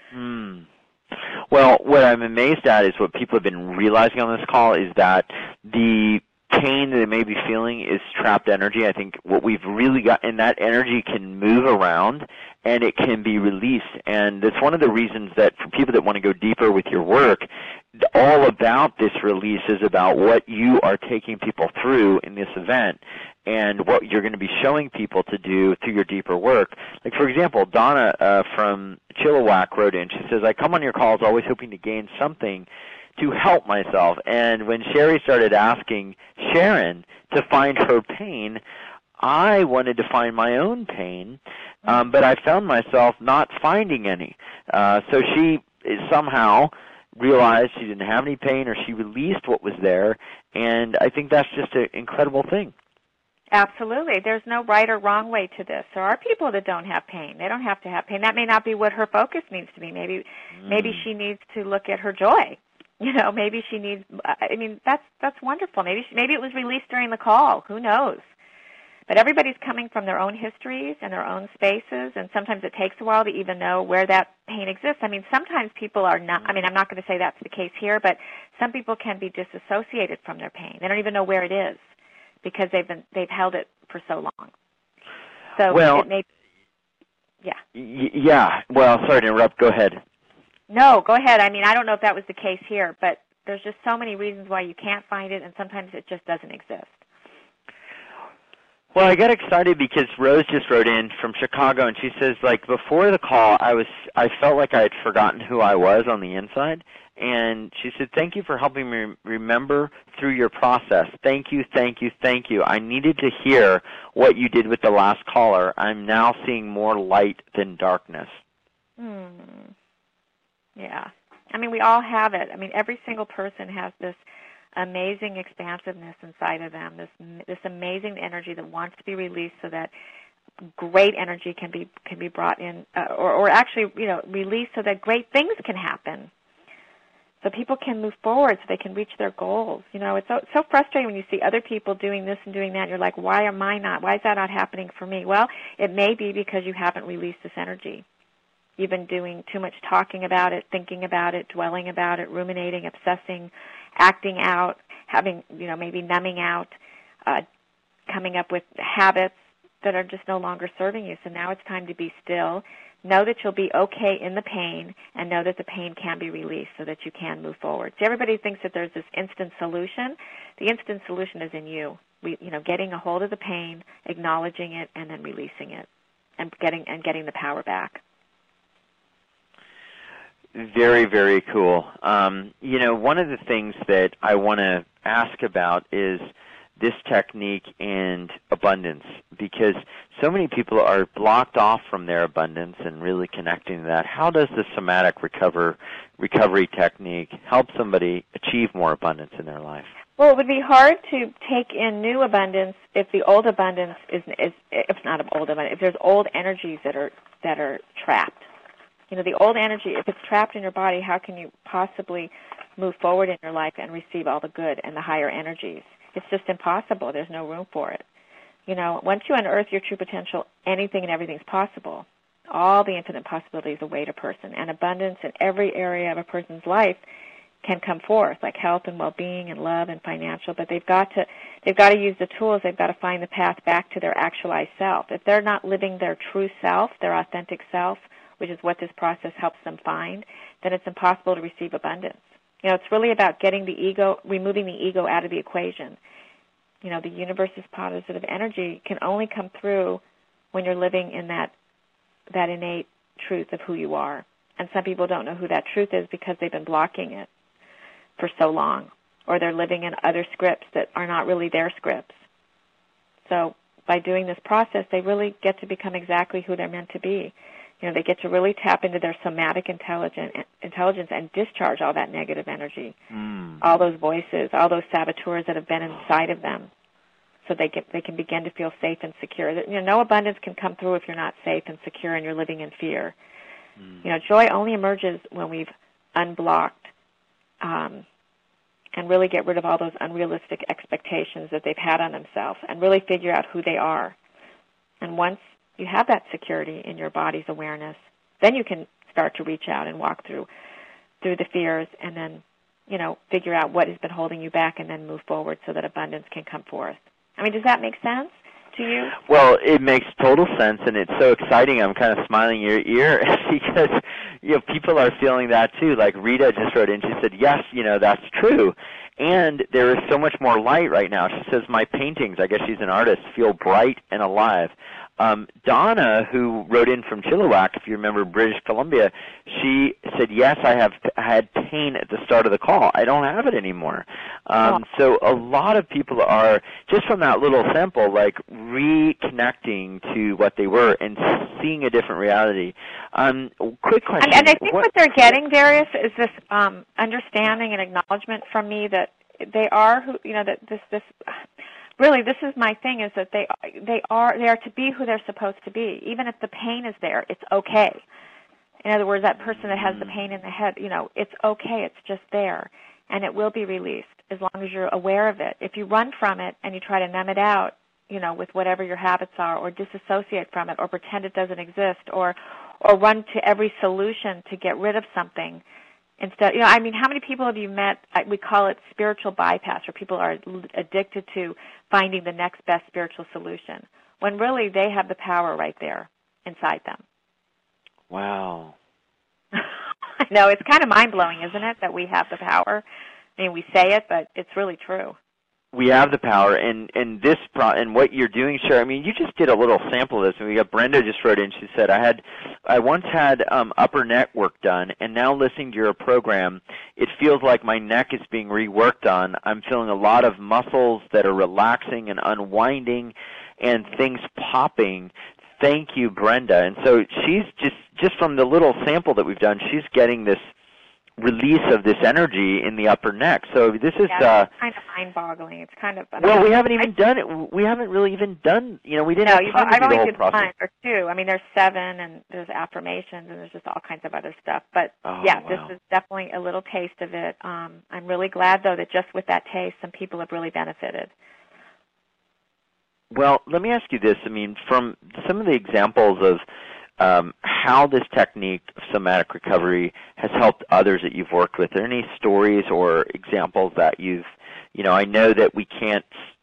Well, what I'm amazed at is what people have been realizing on this call is that the pain that they may be feeling is trapped energy. I think what we've really got, and that energy can move around and it can be released. And that's one of the reasons that for people that want to go deeper with your work, all about this release is about what you are taking people through in this event and what you're going to be showing people to do through your deeper work. Like, for example, Donna from Chilliwack wrote in. She says, "I come on your calls always hoping to gain something to help myself. And when Sherry started asking Sharon to find her pain, I wanted to find my own pain, but I found myself not finding any. So she somehow realized she didn't have any pain, or she released what was there, and I think that's just an incredible thing." Absolutely. There's no right or wrong way to this. There are people that don't have pain. They don't have to have pain. That may not be what her focus needs to be. Maybe she needs to look at her joy. Maybe she needs, that's wonderful. Maybe it was released during the call. Who knows? But everybody's coming from their own histories and their own spaces, and sometimes it takes a while to even know where that pain exists. I mean, sometimes people are not, I'm not going to say that's the case here, but some people can be disassociated from their pain. They don't even know where it is because they've held it for so long. So it may, Well, sorry to interrupt. Go ahead. No, go ahead. I don't know if that was the case here, but there's just so many reasons why you can't find it, and sometimes it just doesn't exist. Well, I got excited because Rose just wrote in from Chicago, and she says, before the call, I felt like I had forgotten who I was on the inside, and she said, "Thank you for helping me remember through your process. Thank you, thank you, thank you. I needed to hear what you did with the last caller. I'm now seeing more light than darkness." Yeah. We all have it. Every single person has this amazing expansiveness inside of them, this amazing energy that wants to be released so that great energy can be brought in, or actually, released so that great things can happen. So people can move forward, so they can reach their goals. It's so frustrating when you see other people doing this and doing that, and you're like, why is that not happening for me? Well, it may be because you haven't released this energy. You've been doing too much talking about it, thinking about it, dwelling about it, ruminating, obsessing, acting out, having, maybe numbing out, coming up with habits, that are just no longer serving you. So now it's time to be still. Know that you'll be okay in the pain, and know that the pain can be released so that you can move forward. See, everybody thinks that there's this instant solution. The instant solution is in you. Getting a hold of the pain, acknowledging it, and then releasing it, and getting the power back. Very, very cool. One of the things that I want to ask about is this technique and abundance, because so many people are blocked off from their abundance and really connecting to that. How does the somatic recovery technique help somebody achieve more abundance in their life? Well, it would be hard to take in new abundance if the old abundance if not old abundance, if there's old energies that are trapped. The old energy, if it's trapped in your body, how can you possibly move forward in your life and receive all the good and the higher energies? It's just impossible. There's no room for it. Once you unearth your true potential, anything and everything's possible. All the infinite possibilities await a person, and abundance in every area of a person's life can come forth, like health and well-being and love and financial. But they've got to use the tools. They've got to find the path back to their actualized self. If they're not living their true self, their authentic self, which is what this process helps them find, then it's impossible to receive abundance. It's really about getting the ego, removing the ego out of the equation. The universe's positive energy can only come through when you're living in that innate truth of who you are. And some people don't know who that truth is because they've been blocking it for so long, or they're living in other scripts that are not really their scripts. So by doing this process, they really get to become exactly who they're meant to be. They get to really tap into their somatic intelligence and discharge all that negative energy, all those voices, all those saboteurs that have been inside of them, so they can begin to feel safe and secure. No abundance can come through if you're not safe and secure and you're living in fear. Joy only emerges when we've unblocked and really get rid of all those unrealistic expectations that they've had on themselves and really figure out who they are. And once you have that security in your body's awareness, then you can start to reach out and walk through the fears and then, figure out what has been holding you back and then move forward so that abundance can come forth. I mean, does that make sense to you? Well, it makes total sense, and it's so exciting. I'm kind of smiling in your ear because, people are feeling that too. Like Rita just wrote in, she said, yes, that's true. And there is so much more light right now. She says, my paintings, I guess she's an artist, feel bright and alive. Donna, who wrote in from Chilliwack, if you remember British Columbia, she said, yes, I had pain at the start of the call. I don't have it anymore. So a lot of people are, just from that little sample, like reconnecting to what they were and seeing a different reality. Quick question. And I think what they're getting, Darius, is this understanding and acknowledgement from me that they are who, that this really, this is my thing, is that they are to be who they're supposed to be. Even if the pain is there, it's okay. In other words, that person that has the pain in the head, it's okay. It's just there, and it will be released as long as you're aware of it. If you run from it and you try to numb it out, with whatever your habits are, or disassociate from it, or pretend it doesn't exist, or run to every solution to get rid of something. Instead, how many people have you met? We call it spiritual bypass, where people are addicted to finding the next best spiritual solution, when really they have the power right there inside them. Wow. I know, it's kind of mind-blowing, isn't it, that we have the power? I mean, we say it, but it's really true. We have the power, and what you're doing, Cher. I mean, you just did a little sample of this, and we got Brenda just wrote in. She said, I once had upper neck work done, and now listening to your program, it feels like my neck is being reworked on. I'm feeling a lot of muscles that are relaxing and unwinding, and things popping. Thank you, Brenda. And so she's just from the little sample that we've done, she's getting this release of this energy in the upper neck. So this is it's kind of mind-boggling. It's kind of well, we haven't even done it. We haven't really even done. We didn't have time to do the whole process. One or two. I mean, there's 7, and there's affirmations, and there's just all kinds of other stuff. But This is definitely a little taste of it. I'm really glad, though, that just with that taste, some people have really benefited. Well, let me ask you this. I mean, from some of the examples of how this technique of somatic recovery has helped others that you've worked with. Are there any stories or examples that you've, I know that we can't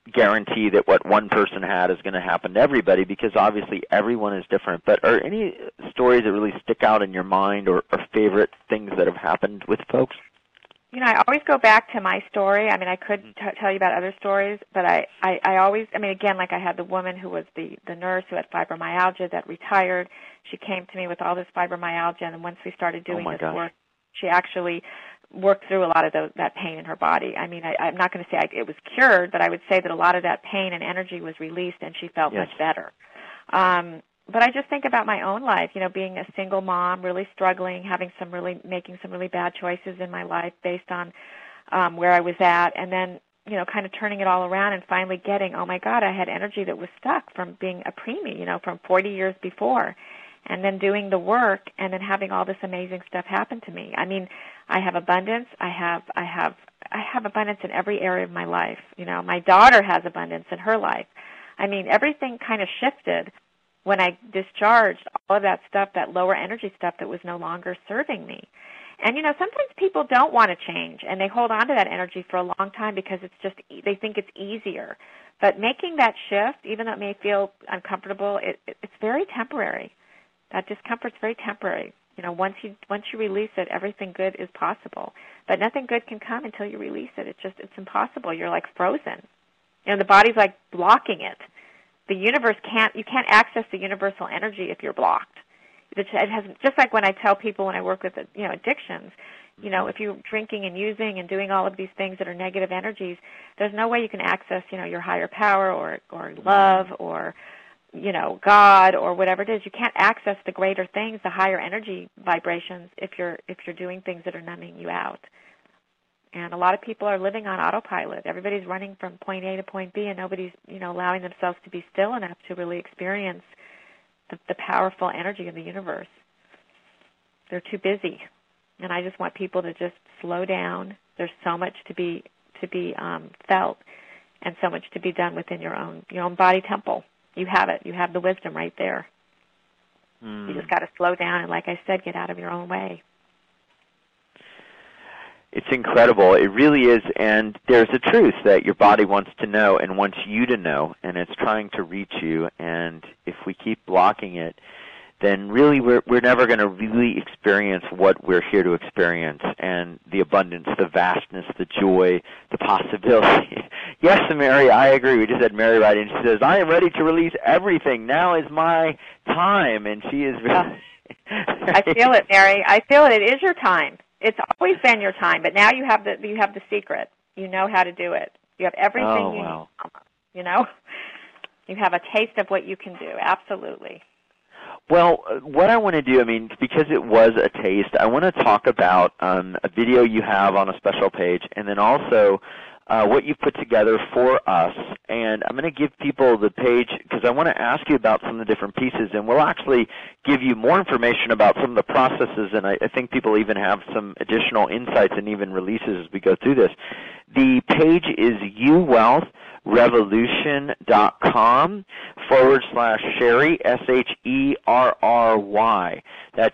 guarantee that what one person had is going to happen to everybody, because obviously everyone is different. But are any stories that really stick out in your mind, or favorite things that have happened with folks? I always go back to my story. I mean, I could tell you about other stories, but I always, again, like I had the woman who was the nurse who had fibromyalgia that retired. She came to me with all this fibromyalgia, and then once we started doing this work, she actually worked through a lot of that pain in her body. I mean, I'm not going to say it was cured, but I would say that a lot of that pain and energy was released, and she felt much better. But I just think about my own life, being a single mom, really struggling, making some really bad choices in my life based on where I was at, and then, kind of turning it all around and finally getting, oh my God, I had energy that was stuck from being a preemie, from 40 years before, and then doing the work and then having all this amazing stuff happen to me. I mean, I have abundance. I have abundance in every area of my life. My daughter has abundance in her life. I mean, everything kind of shifted when I discharged all of that stuff, that lower energy stuff that was no longer serving me. And, sometimes people don't want to change, and they hold on to that energy for a long time because they think it's easier. But making that shift, even though it may feel uncomfortable, it's very temporary. That discomfort's very temporary. Once you release it, everything good is possible. But nothing good can come until you release it. It's impossible. You're like frozen. The body's like blocking it. The universe you can't access the universal energy if you're blocked. It has, just like when I tell people when I work with addictions, if you're drinking and using and doing all of these things that are negative energies, there's no way you can access your higher power or love or God or whatever it is. You can't access the greater things, the higher energy vibrations, if you're doing things that are numbing you out. And a lot of people are living on autopilot. Everybody's running from point A to point B, and nobody's, allowing themselves to be still enough to really experience the powerful energy of the universe. They're too busy. And I just want people to just slow down. There's so much to be felt, and so much to be done within your own body temple. You have it. You have the wisdom right there. You just got to slow down and, like I said, get out of your own way. It's incredible. It really is. And there's a truth that your body wants to know and wants you to know, and it's trying to reach you. And if we keep blocking it, then really we're never going to really experience what we're here to experience, and the abundance, the vastness, the joy, the possibility. Yes, Mary, I agree. We just had Mary right in. She says, I am ready to release everything. Now is my time. And she is very... I feel it, Mary. I feel it. It is your time. It's always been your time, but now you have the secret. You know how to do it. You have everything you need. You have a taste of what you can do. Absolutely. Well, what I want to do, because it was a taste, I want to talk about a video you have on a special page, and then also what you put together for us. And I'm going to give people the page because I want to ask you about some of the different pieces, and we'll actually give you more information about some of the processes, and I think people even have some additional insights and even releases as we go through this. The page is uwealthrevolution.com/Sherry, SHERRY. That's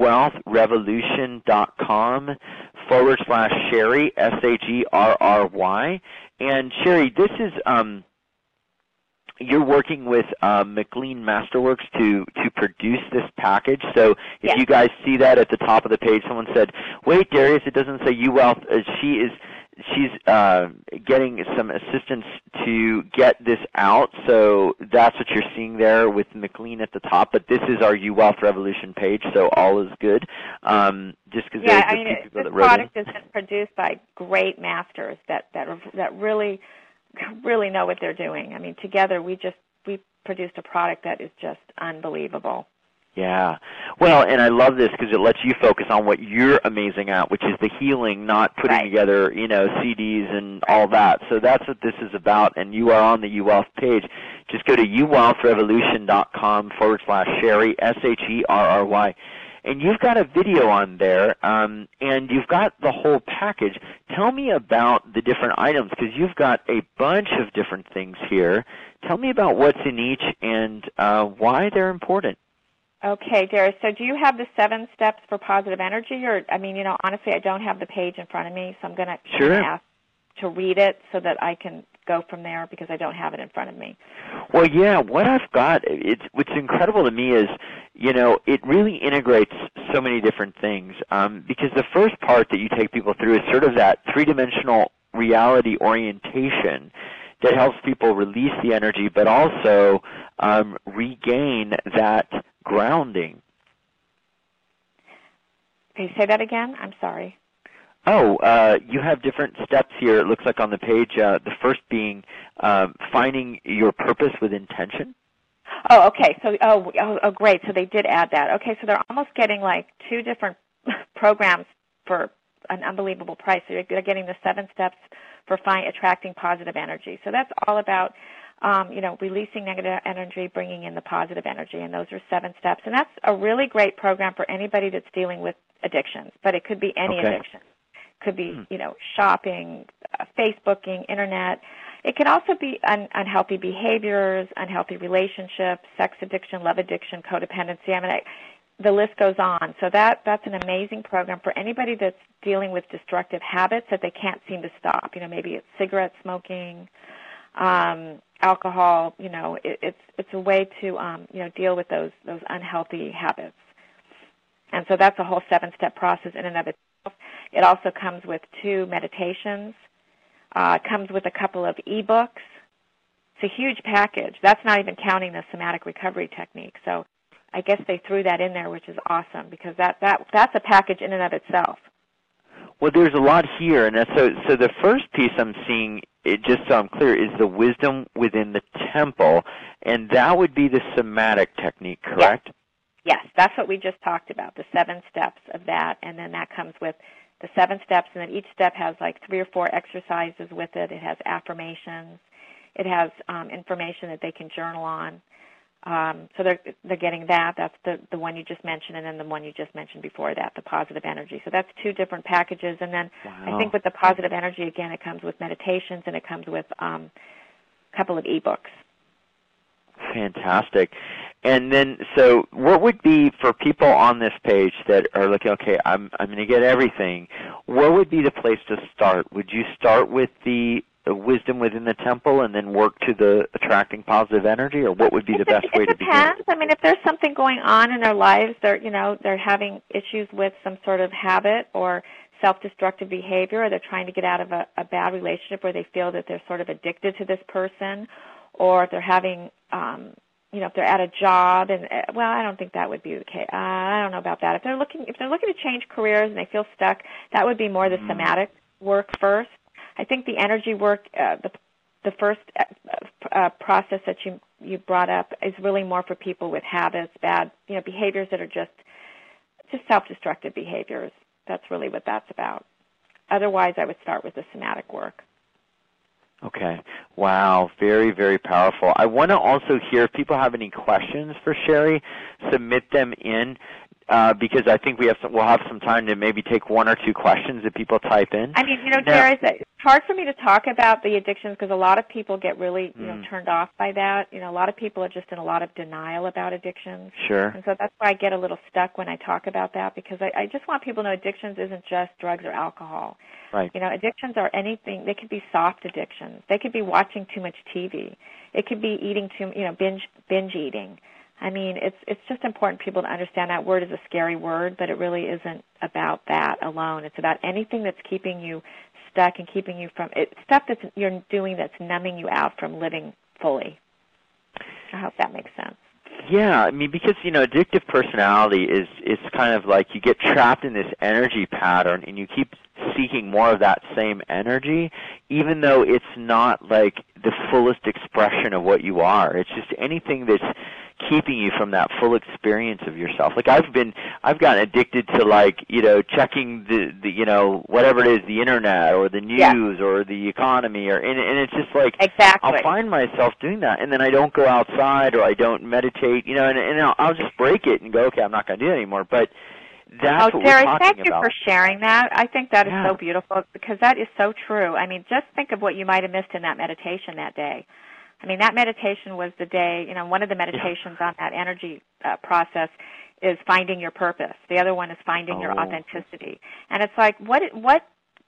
uwealthrevolution.com/Sherry, SHERRY. And Sherry, this is you're working with McLean Masterworks to produce this package. So if you guys see that at the top of the page, someone said, "Wait, Darius, it doesn't say uwealth." She's getting some assistance to get this out, so that's what you're seeing there with McLean at the top. But this is our uWealth Revolution page, so all is good. Just because this product has been produced by great masters that really know what they're doing. Together we produced a product that is just unbelievable. Yeah. Well, and I love this because it lets you focus on what you're amazing at, which is the healing, not putting together, CDs and all that. So that's what this is about, and you are on the uWealth page. Just go to uwealthrevolution.com/Sherry, SHERRY. And you've got a video on there, and you've got the whole package. Tell me about the different items, because you've got a bunch of different things here. Tell me about what's in each and why they're important. Okay, Darius, so do you have the 7 steps for positive energy? Or, honestly, I don't have the page in front of me, so I'm going to ask to read it so that I can go from there because I don't have it in front of me. Well, yeah, what I've got, what's incredible to me is, it really integrates so many different things. Because the first part that you take people through is sort of that three-dimensional reality orientation that helps people release the energy, but also regain that grounding. Can you say that again? I'm sorry. Oh, you have different steps here, it looks like on the page. The first being finding your purpose with intention. Oh, okay. So, great. So they did add that. Okay, so they're almost getting like 2 different programs for an unbelievable price. So they're getting the 7 steps for attracting positive energy. So that's all about, releasing negative energy, bringing in the positive energy, and those are 7 steps. And that's a really great program for anybody that's dealing with addictions, but it could be any addiction. It could be, shopping, Facebooking, Internet. It can also be unhealthy behaviors, unhealthy relationships, sex addiction, love addiction, codependency. I mean, the list goes on. So that's an amazing program for anybody that's dealing with destructive habits that they can't seem to stop. Maybe it's cigarette smoking, alcohol. It's a way to deal with those unhealthy habits. And so that's a whole 7-step process in and of itself. It also comes with 2 meditations. It comes with a couple of e-books. It's a huge package. That's not even counting the somatic recovery technique. So I guess they threw that in there, which is awesome because that's a package in and of itself. Well, there's a lot here, and so the first piece I'm seeing, just so I'm clear, is the wisdom within the temple, and that would be the somatic technique, correct? Yes, that's what we just talked about, the 7 steps of that, and then that comes with the 7 steps, and then each step has like 3 or 4 exercises with it. It has affirmations. It has information that they can journal on. So they're getting that. That's the one you just mentioned, and then the one you just mentioned before that, the positive energy. So that's 2 different packages. And then I think with the positive energy, again, it comes with meditations, and it comes with a couple of e-books. Fantastic. And then, so what would be, for people on this page that are looking, okay, I'm going to get everything, what would be the place to start? Would you start with the wisdom within the temple and then work to the attracting positive energy, or what would be the best way to begin? It depends. I mean, if there's something going on in their lives, they're having issues with some sort of habit or self-destructive behavior, or they're trying to get out of a bad relationship where they feel that they're sort of addicted to this person, or if they're having if they're at a job, and I don't think that would be the case. I don't know about that. If they're looking to change careers and they feel stuck, that would be more the somatic work first. I think the energy work, the first process that you brought up, is really more for people with habits, bad behaviors that are just self-destructive behaviors. That's really what that's about. Otherwise, I would start with the somatic work. Okay. Wow. Very, very powerful. I want to also hear if people have any questions for Sherry, submit them in, because I think we'll have some time to maybe take 1 or 2 questions that people type in. I mean, Jerry, it's hard for me to talk about the addictions because a lot of people get really turned off by that. A lot of people are just in a lot of denial about addictions. Sure. And so that's why I get a little stuck when I talk about that, because I just want people to know addictions isn't just drugs or alcohol. Right. Addictions are anything. They could be soft addictions. They could be watching too much TV. It could be eating binge eating. I mean, it's just important for people to understand that word is a scary word, but it really isn't about that alone. It's about anything that's keeping you stuck and keeping you from stuff that you're doing that's numbing you out from living fully. I hope that makes sense. Yeah, I mean, because, addictive personality is kind of like you get trapped in this energy pattern and you keep seeking more of that same energy, even though it's not like the fullest expression of what you are. It's just anything that's keeping you from that full experience of yourself. Like I've gotten addicted to checking the whatever it is, the internet or the news or the economy, and it's just like exactly. I'll find myself doing that, and then I don't go outside or I don't meditate, and I'll just break it and go, okay, I'm not going to do it anymore. But that's what Jerry, we're talking about. thank you for sharing that. I think that is so beautiful because that is so true. I mean, just think of what you might have missed in that meditation that day. I mean, that meditation was the day, one of the meditations on that energy process is finding your purpose. The other one is finding your authenticity. And it's like, what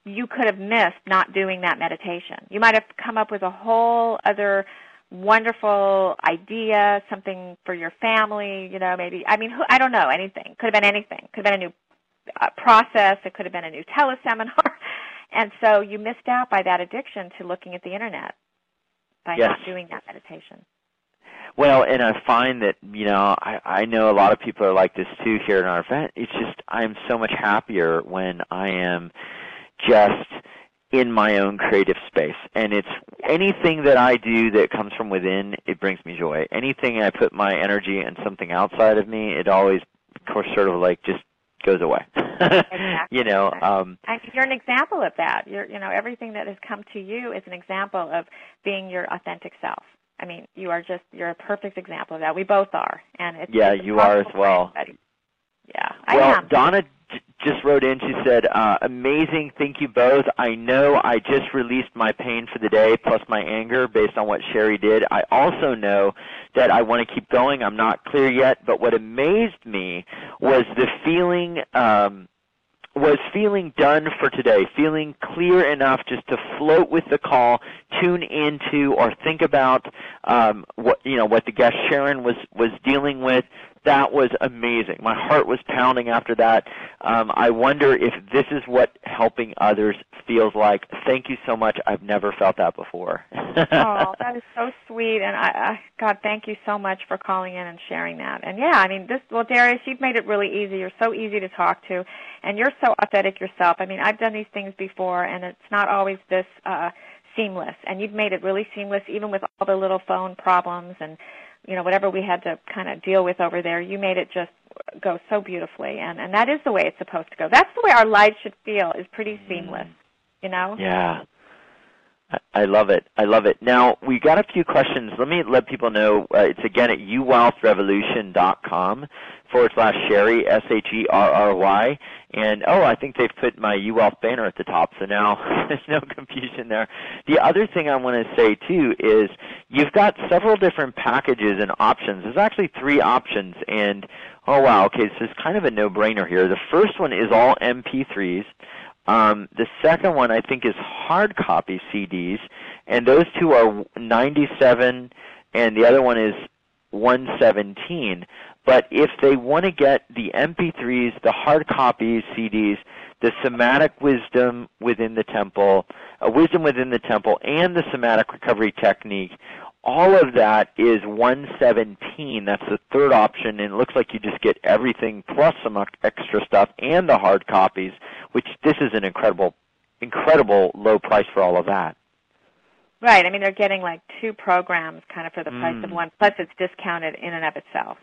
you could have missed not doing that meditation. You might have come up with a whole other wonderful idea, something for your family, maybe. I mean, I don't know, anything. Could have been anything. Could have been a new process. It could have been a new teleseminar. And so you missed out by that addiction to looking at the Internet by not doing that meditation. Well, and I find that, I know a lot of people are like this too here in our event. It's just I'm so much happier when I am just in my own creative space. And it's anything that I do that comes from within, it brings me joy. Anything I put my energy in something outside of me, it always, of course, sort of like just goes away. Exactly. You're an example of that. Everything that has come to you is an example of being your authentic self. I mean, you're a perfect example of that. We both are. And it's you are as well. Yeah, I am. Donna just wrote in. She said, amazing. Thank you both. I know I just released my pain for the day plus my anger based on what Sherry did. I also know that I want to keep going. I'm not clear yet, but what amazed me was the feeling done for today, feeling clear enough just to float with the call, tune into or think about what the guest Sharon was dealing with. That was amazing. My heart was pounding after that. I wonder if this is what helping others feels like. Thank you so much. I've never felt that before. Oh, that is so sweet. And God, thank you so much for calling in and sharing that. And yeah, I mean, Darius, you've made it really easy. You're so easy to talk to, and you're so authentic yourself. I mean, I've done these things before, and it's not always this seamless. And you've made it really seamless, even with all the little phone problems and whatever we had to kind of deal with over there. You made it just go so beautifully, and that is the way it's supposed to go. That's the way our lives should feel, is pretty seamless, Yeah. I love it. I love it. Now, we got a few questions. Let me let people know. It's again at uwealthrevolution.com/Sherry, SHERRY. And, I think they've put my uWealth banner at the top, so now there's no confusion there. The other thing I want to say, too, is you've got several different packages and options. There's actually 3 options, and, okay, this is kind of a no-brainer here. The first one is all MP3s. The second one, I think, is hard copy CDs, and those 2 are $97, and the other one is $117. But if they want to get the MP3s, the hard copy CDs, the Somatic Wisdom Within the Temple, Wisdom Within the Temple, and the Somatic Recovery Technique, all of that is $117. That's the third option, and it looks like you just get everything plus some extra stuff and the hard copies, which this is an incredible low price for all of that. Right. I mean, they're getting like 2 programs kind of for the price of one, plus it's discounted in and of itself.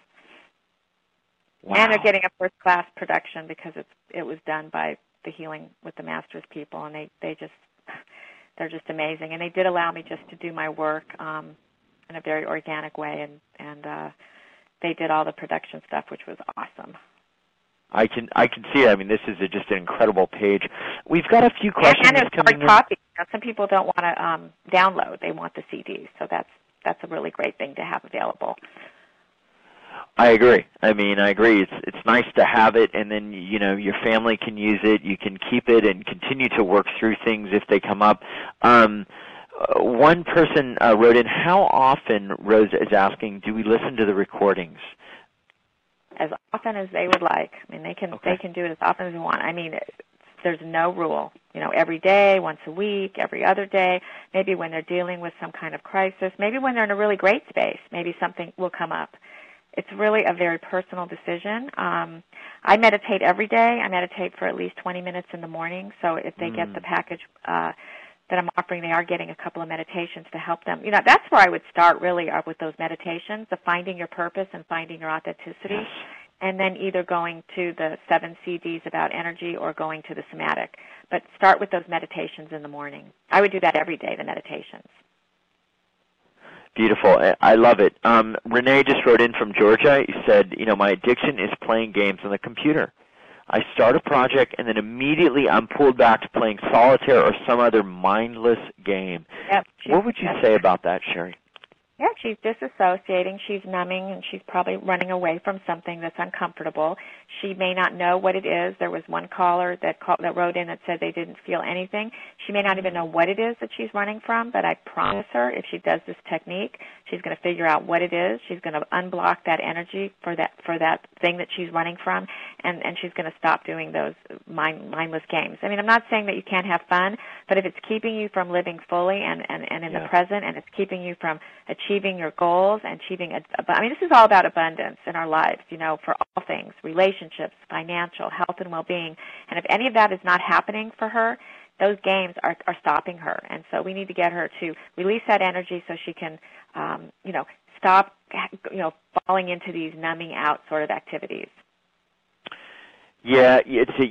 Wow. And they're getting a first-class production because it was done by the Healing with the Masters people, and they're just amazing. And they did allow me just to do my work in a very organic way, and they did all the production stuff, which was awesome. I can see it. I mean, this is just an incredible page. We've got a few questions and there's coming hard copy. Some people don't want to download; they want the CDs. So that's a really great thing to have available. I agree. I agree. It's nice to have it, and then your family can use it. You can keep it and continue to work through things if they come up. One person wrote in, how often, Rose is asking, do we listen to the recordings? As often as they would like. I mean, they can do it as often as they want. I mean, there's no rule. Every day, once a week, every other day, maybe when they're dealing with some kind of crisis, maybe when they're in a really great space, maybe something will come up. It's really a very personal decision. I meditate every day. I meditate for at least 20 minutes in the morning. So if they get the package that I'm offering, they are getting a couple of meditations to help them. That's where I would start really with those meditations, the finding your purpose and finding your authenticity, and then either going to the 7 CDs about energy or going to the somatic. But start with those meditations in the morning. I would do that every day, the meditations. Beautiful. I love it. Renee just wrote in from Georgia. He said, my addiction is playing games on the computer. I start a project, and then immediately I'm pulled back to playing solitaire or some other mindless game. Yep. What would you say about that, Sherry? Yeah, she's disassociating, she's numbing, and she's probably running away from something that's uncomfortable. She may not know what it is. There was one caller that wrote in that said they didn't feel anything. She may not even know what it is that she's running from, but I promise her if she does this technique, she's going to figure out what it is. She's going to unblock that energy for that thing that she's running from, and she's going to stop doing those mindless games. I mean, I'm not saying that you can't have fun, but if it's keeping you from living fully and in the present, and it's keeping you from achieving your goals and this is all about abundance in our lives, for all things, relationships, financial, health and well-being. And if any of that is not happening for her, those games are stopping her. And so we need to get her to release that energy so she can, stop, falling into these numbing out sort of activities. Yeah, it's at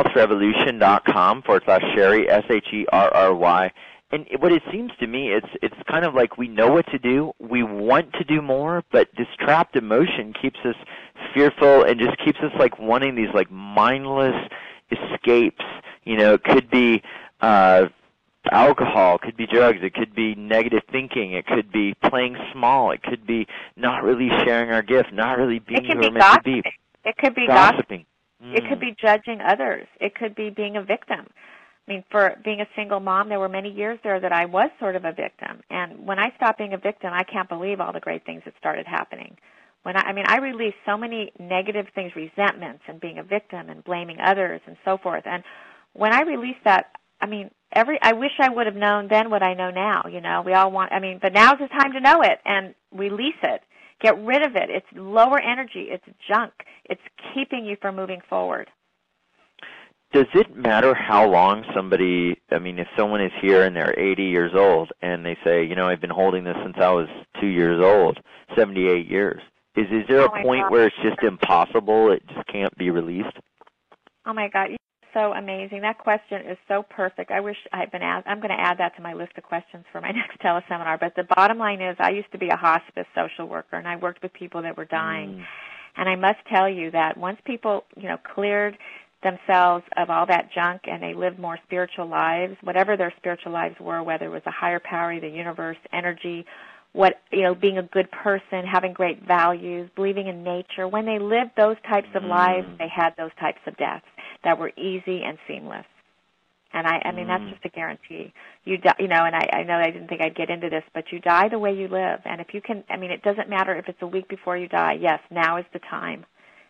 uwealthrevolution.com/Sherry, SHERRY. And what it seems to me, it's kind of like we know what to do, we want to do more, but this trapped emotion keeps us fearful and just keeps us like wanting these like mindless escapes. It could be alcohol, it could be drugs, it could be negative thinking, it could be playing small, it could be not really sharing our gift, not really being who we're meant to be. It could be gossiping. It could be judging others. It could be being a victim. I mean, for being a single mom, there were many years there that I was sort of a victim. And when I stopped being a victim, I can't believe all the great things that started happening. I released so many negative things, resentments and being a victim and blaming others and so forth. And when I released that, I wish I would have known then what I know now. We all but now's the time to know it and release it. Get rid of it. It's lower energy. It's junk. It's keeping you from moving forward. Does it matter how long if someone is here and they're 80 years old and they say, I've been holding this since I was 2 years old, 78 years, is there a point where it's just impossible, it just can't be released? Oh, my God. You're so amazing. That question is so perfect. I wish I had been asked. I'm going to add that to my list of questions for my next teleseminar. But the bottom line is I used to be a hospice social worker, and I worked with people that were dying. And I must tell you that once people, cleared themselves of all that junk and they lived more spiritual lives, whatever their spiritual lives were, whether it was a higher power, the universe, energy, being a good person, having great values, believing in nature, when they lived those types of lives, they had those types of deaths that were easy and seamless. And that's just a guarantee. You die, and I know I didn't think I'd get into this, but you die the way you live. And if you can, it doesn't matter if it's a week before you die. Yes, now is the time.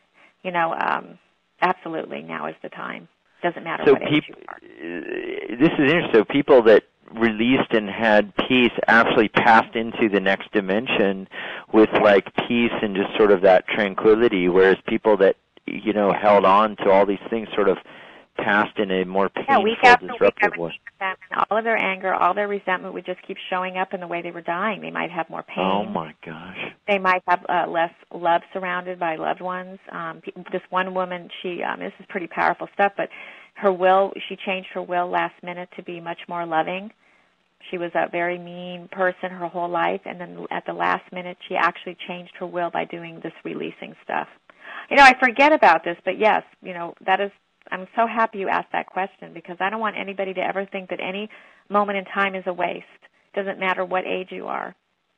Absolutely, now is the time. Doesn't matter what age you are. This is interesting. So people that released and had peace actually passed into the next dimension with like peace and just sort of that tranquility, whereas people that held on to all these things sort of passed in a more painful, disruptive way. And all of their anger, all their resentment would just keep showing up in the way they were dying. They might have more pain. Oh, my gosh. They might have less love surrounded by loved ones. This one woman, this is pretty powerful stuff, but she changed her will last minute to be much more loving. She was a very mean person her whole life, and then at the last minute she actually changed her will by doing this releasing stuff. I forget about this, but yes, that is, I'm so happy you asked that question because I don't want anybody to ever think that any moment in time is a waste. It doesn't matter what age you are.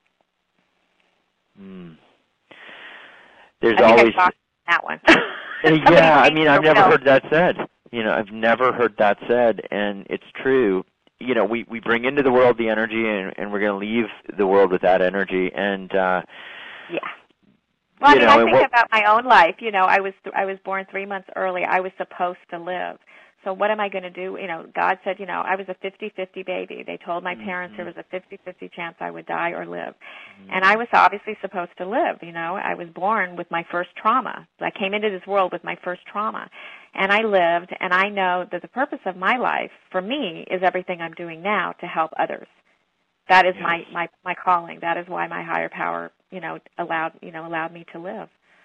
There's always that one. Yeah, I've never heard that said. I've never heard that said, and it's true. We bring into the world the energy, and we're going to leave the world with that energy, and yeah. Well, I think about my own life. I was born 3 months early. I was supposed to live. So what am I going to do? God said, I was a 50-50 baby. They told my parents there was a 50-50 chance I would die or live. And I was obviously supposed to live. I was born with my first trauma. I came into this world with my first trauma. And I lived, and I know that the purpose of my life, for me, is everything I'm doing now to help others. That is my calling. That is why my higher power, allowed me to live.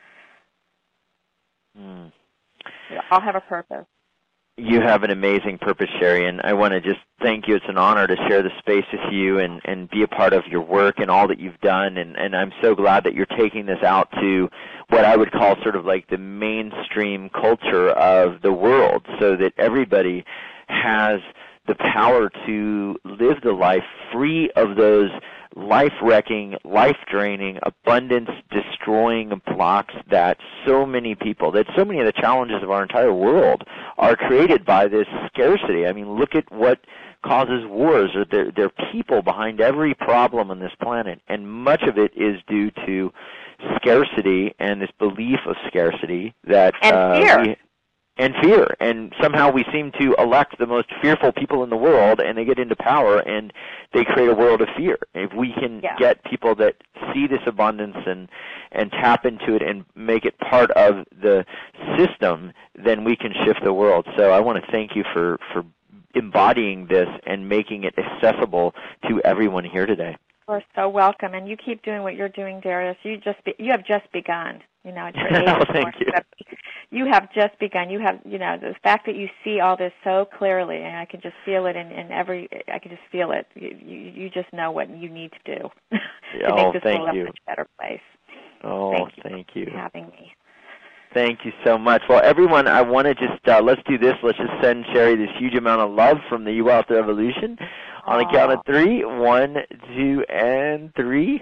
We all have a purpose. You have an amazing purpose, Sherry, and I want to just thank you. It's an honor to share the space with you and be a part of your work and all that you've done, and I'm so glad that you're taking this out to what I would call sort of like the mainstream culture of the world so that everybody has the power to live the life free of those life-wrecking, life-draining, abundance-destroying blocks that so many people, that so many of the challenges of our entire world are created by this scarcity. I mean, look at what causes wars. There are people behind every problem on this planet, and much of it is due to scarcity and this belief of scarcity that fear. And fear. And somehow we seem to elect the most fearful people in the world, and they get into power, and they create a world of fear. If we can get people that see this abundance and tap into it and make it part of the system, then we can shift the world. So I want to thank you for embodying this and making it accessible to everyone here today. You're so welcome, and you keep doing what you're doing, Darius. You have just begun. You know, it's your oh, thank you. You have just begun. You have, you know, the fact that you see all this so clearly, and I can just feel it I can just feel it. You just know what you need to do to make this world a much better place. Oh, thank you for having me. Thank you so much. Well, everyone, I want to just, let's do this. Let's just send Sherry this huge amount of love from the U Wealth Revolution. On the count of 3, 1, 2, and 3.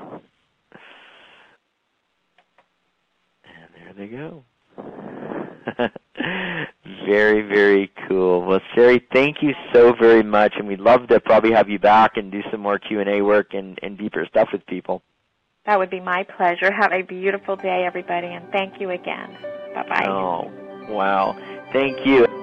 And there they go. Very, very cool. Well, Sherry, thank you so very much, and we'd love to probably have you back and do some more Q&A work and deeper stuff with people. That would be my pleasure. Have a beautiful day, everybody, and thank you again. Bye-bye. Oh, wow. Thank you.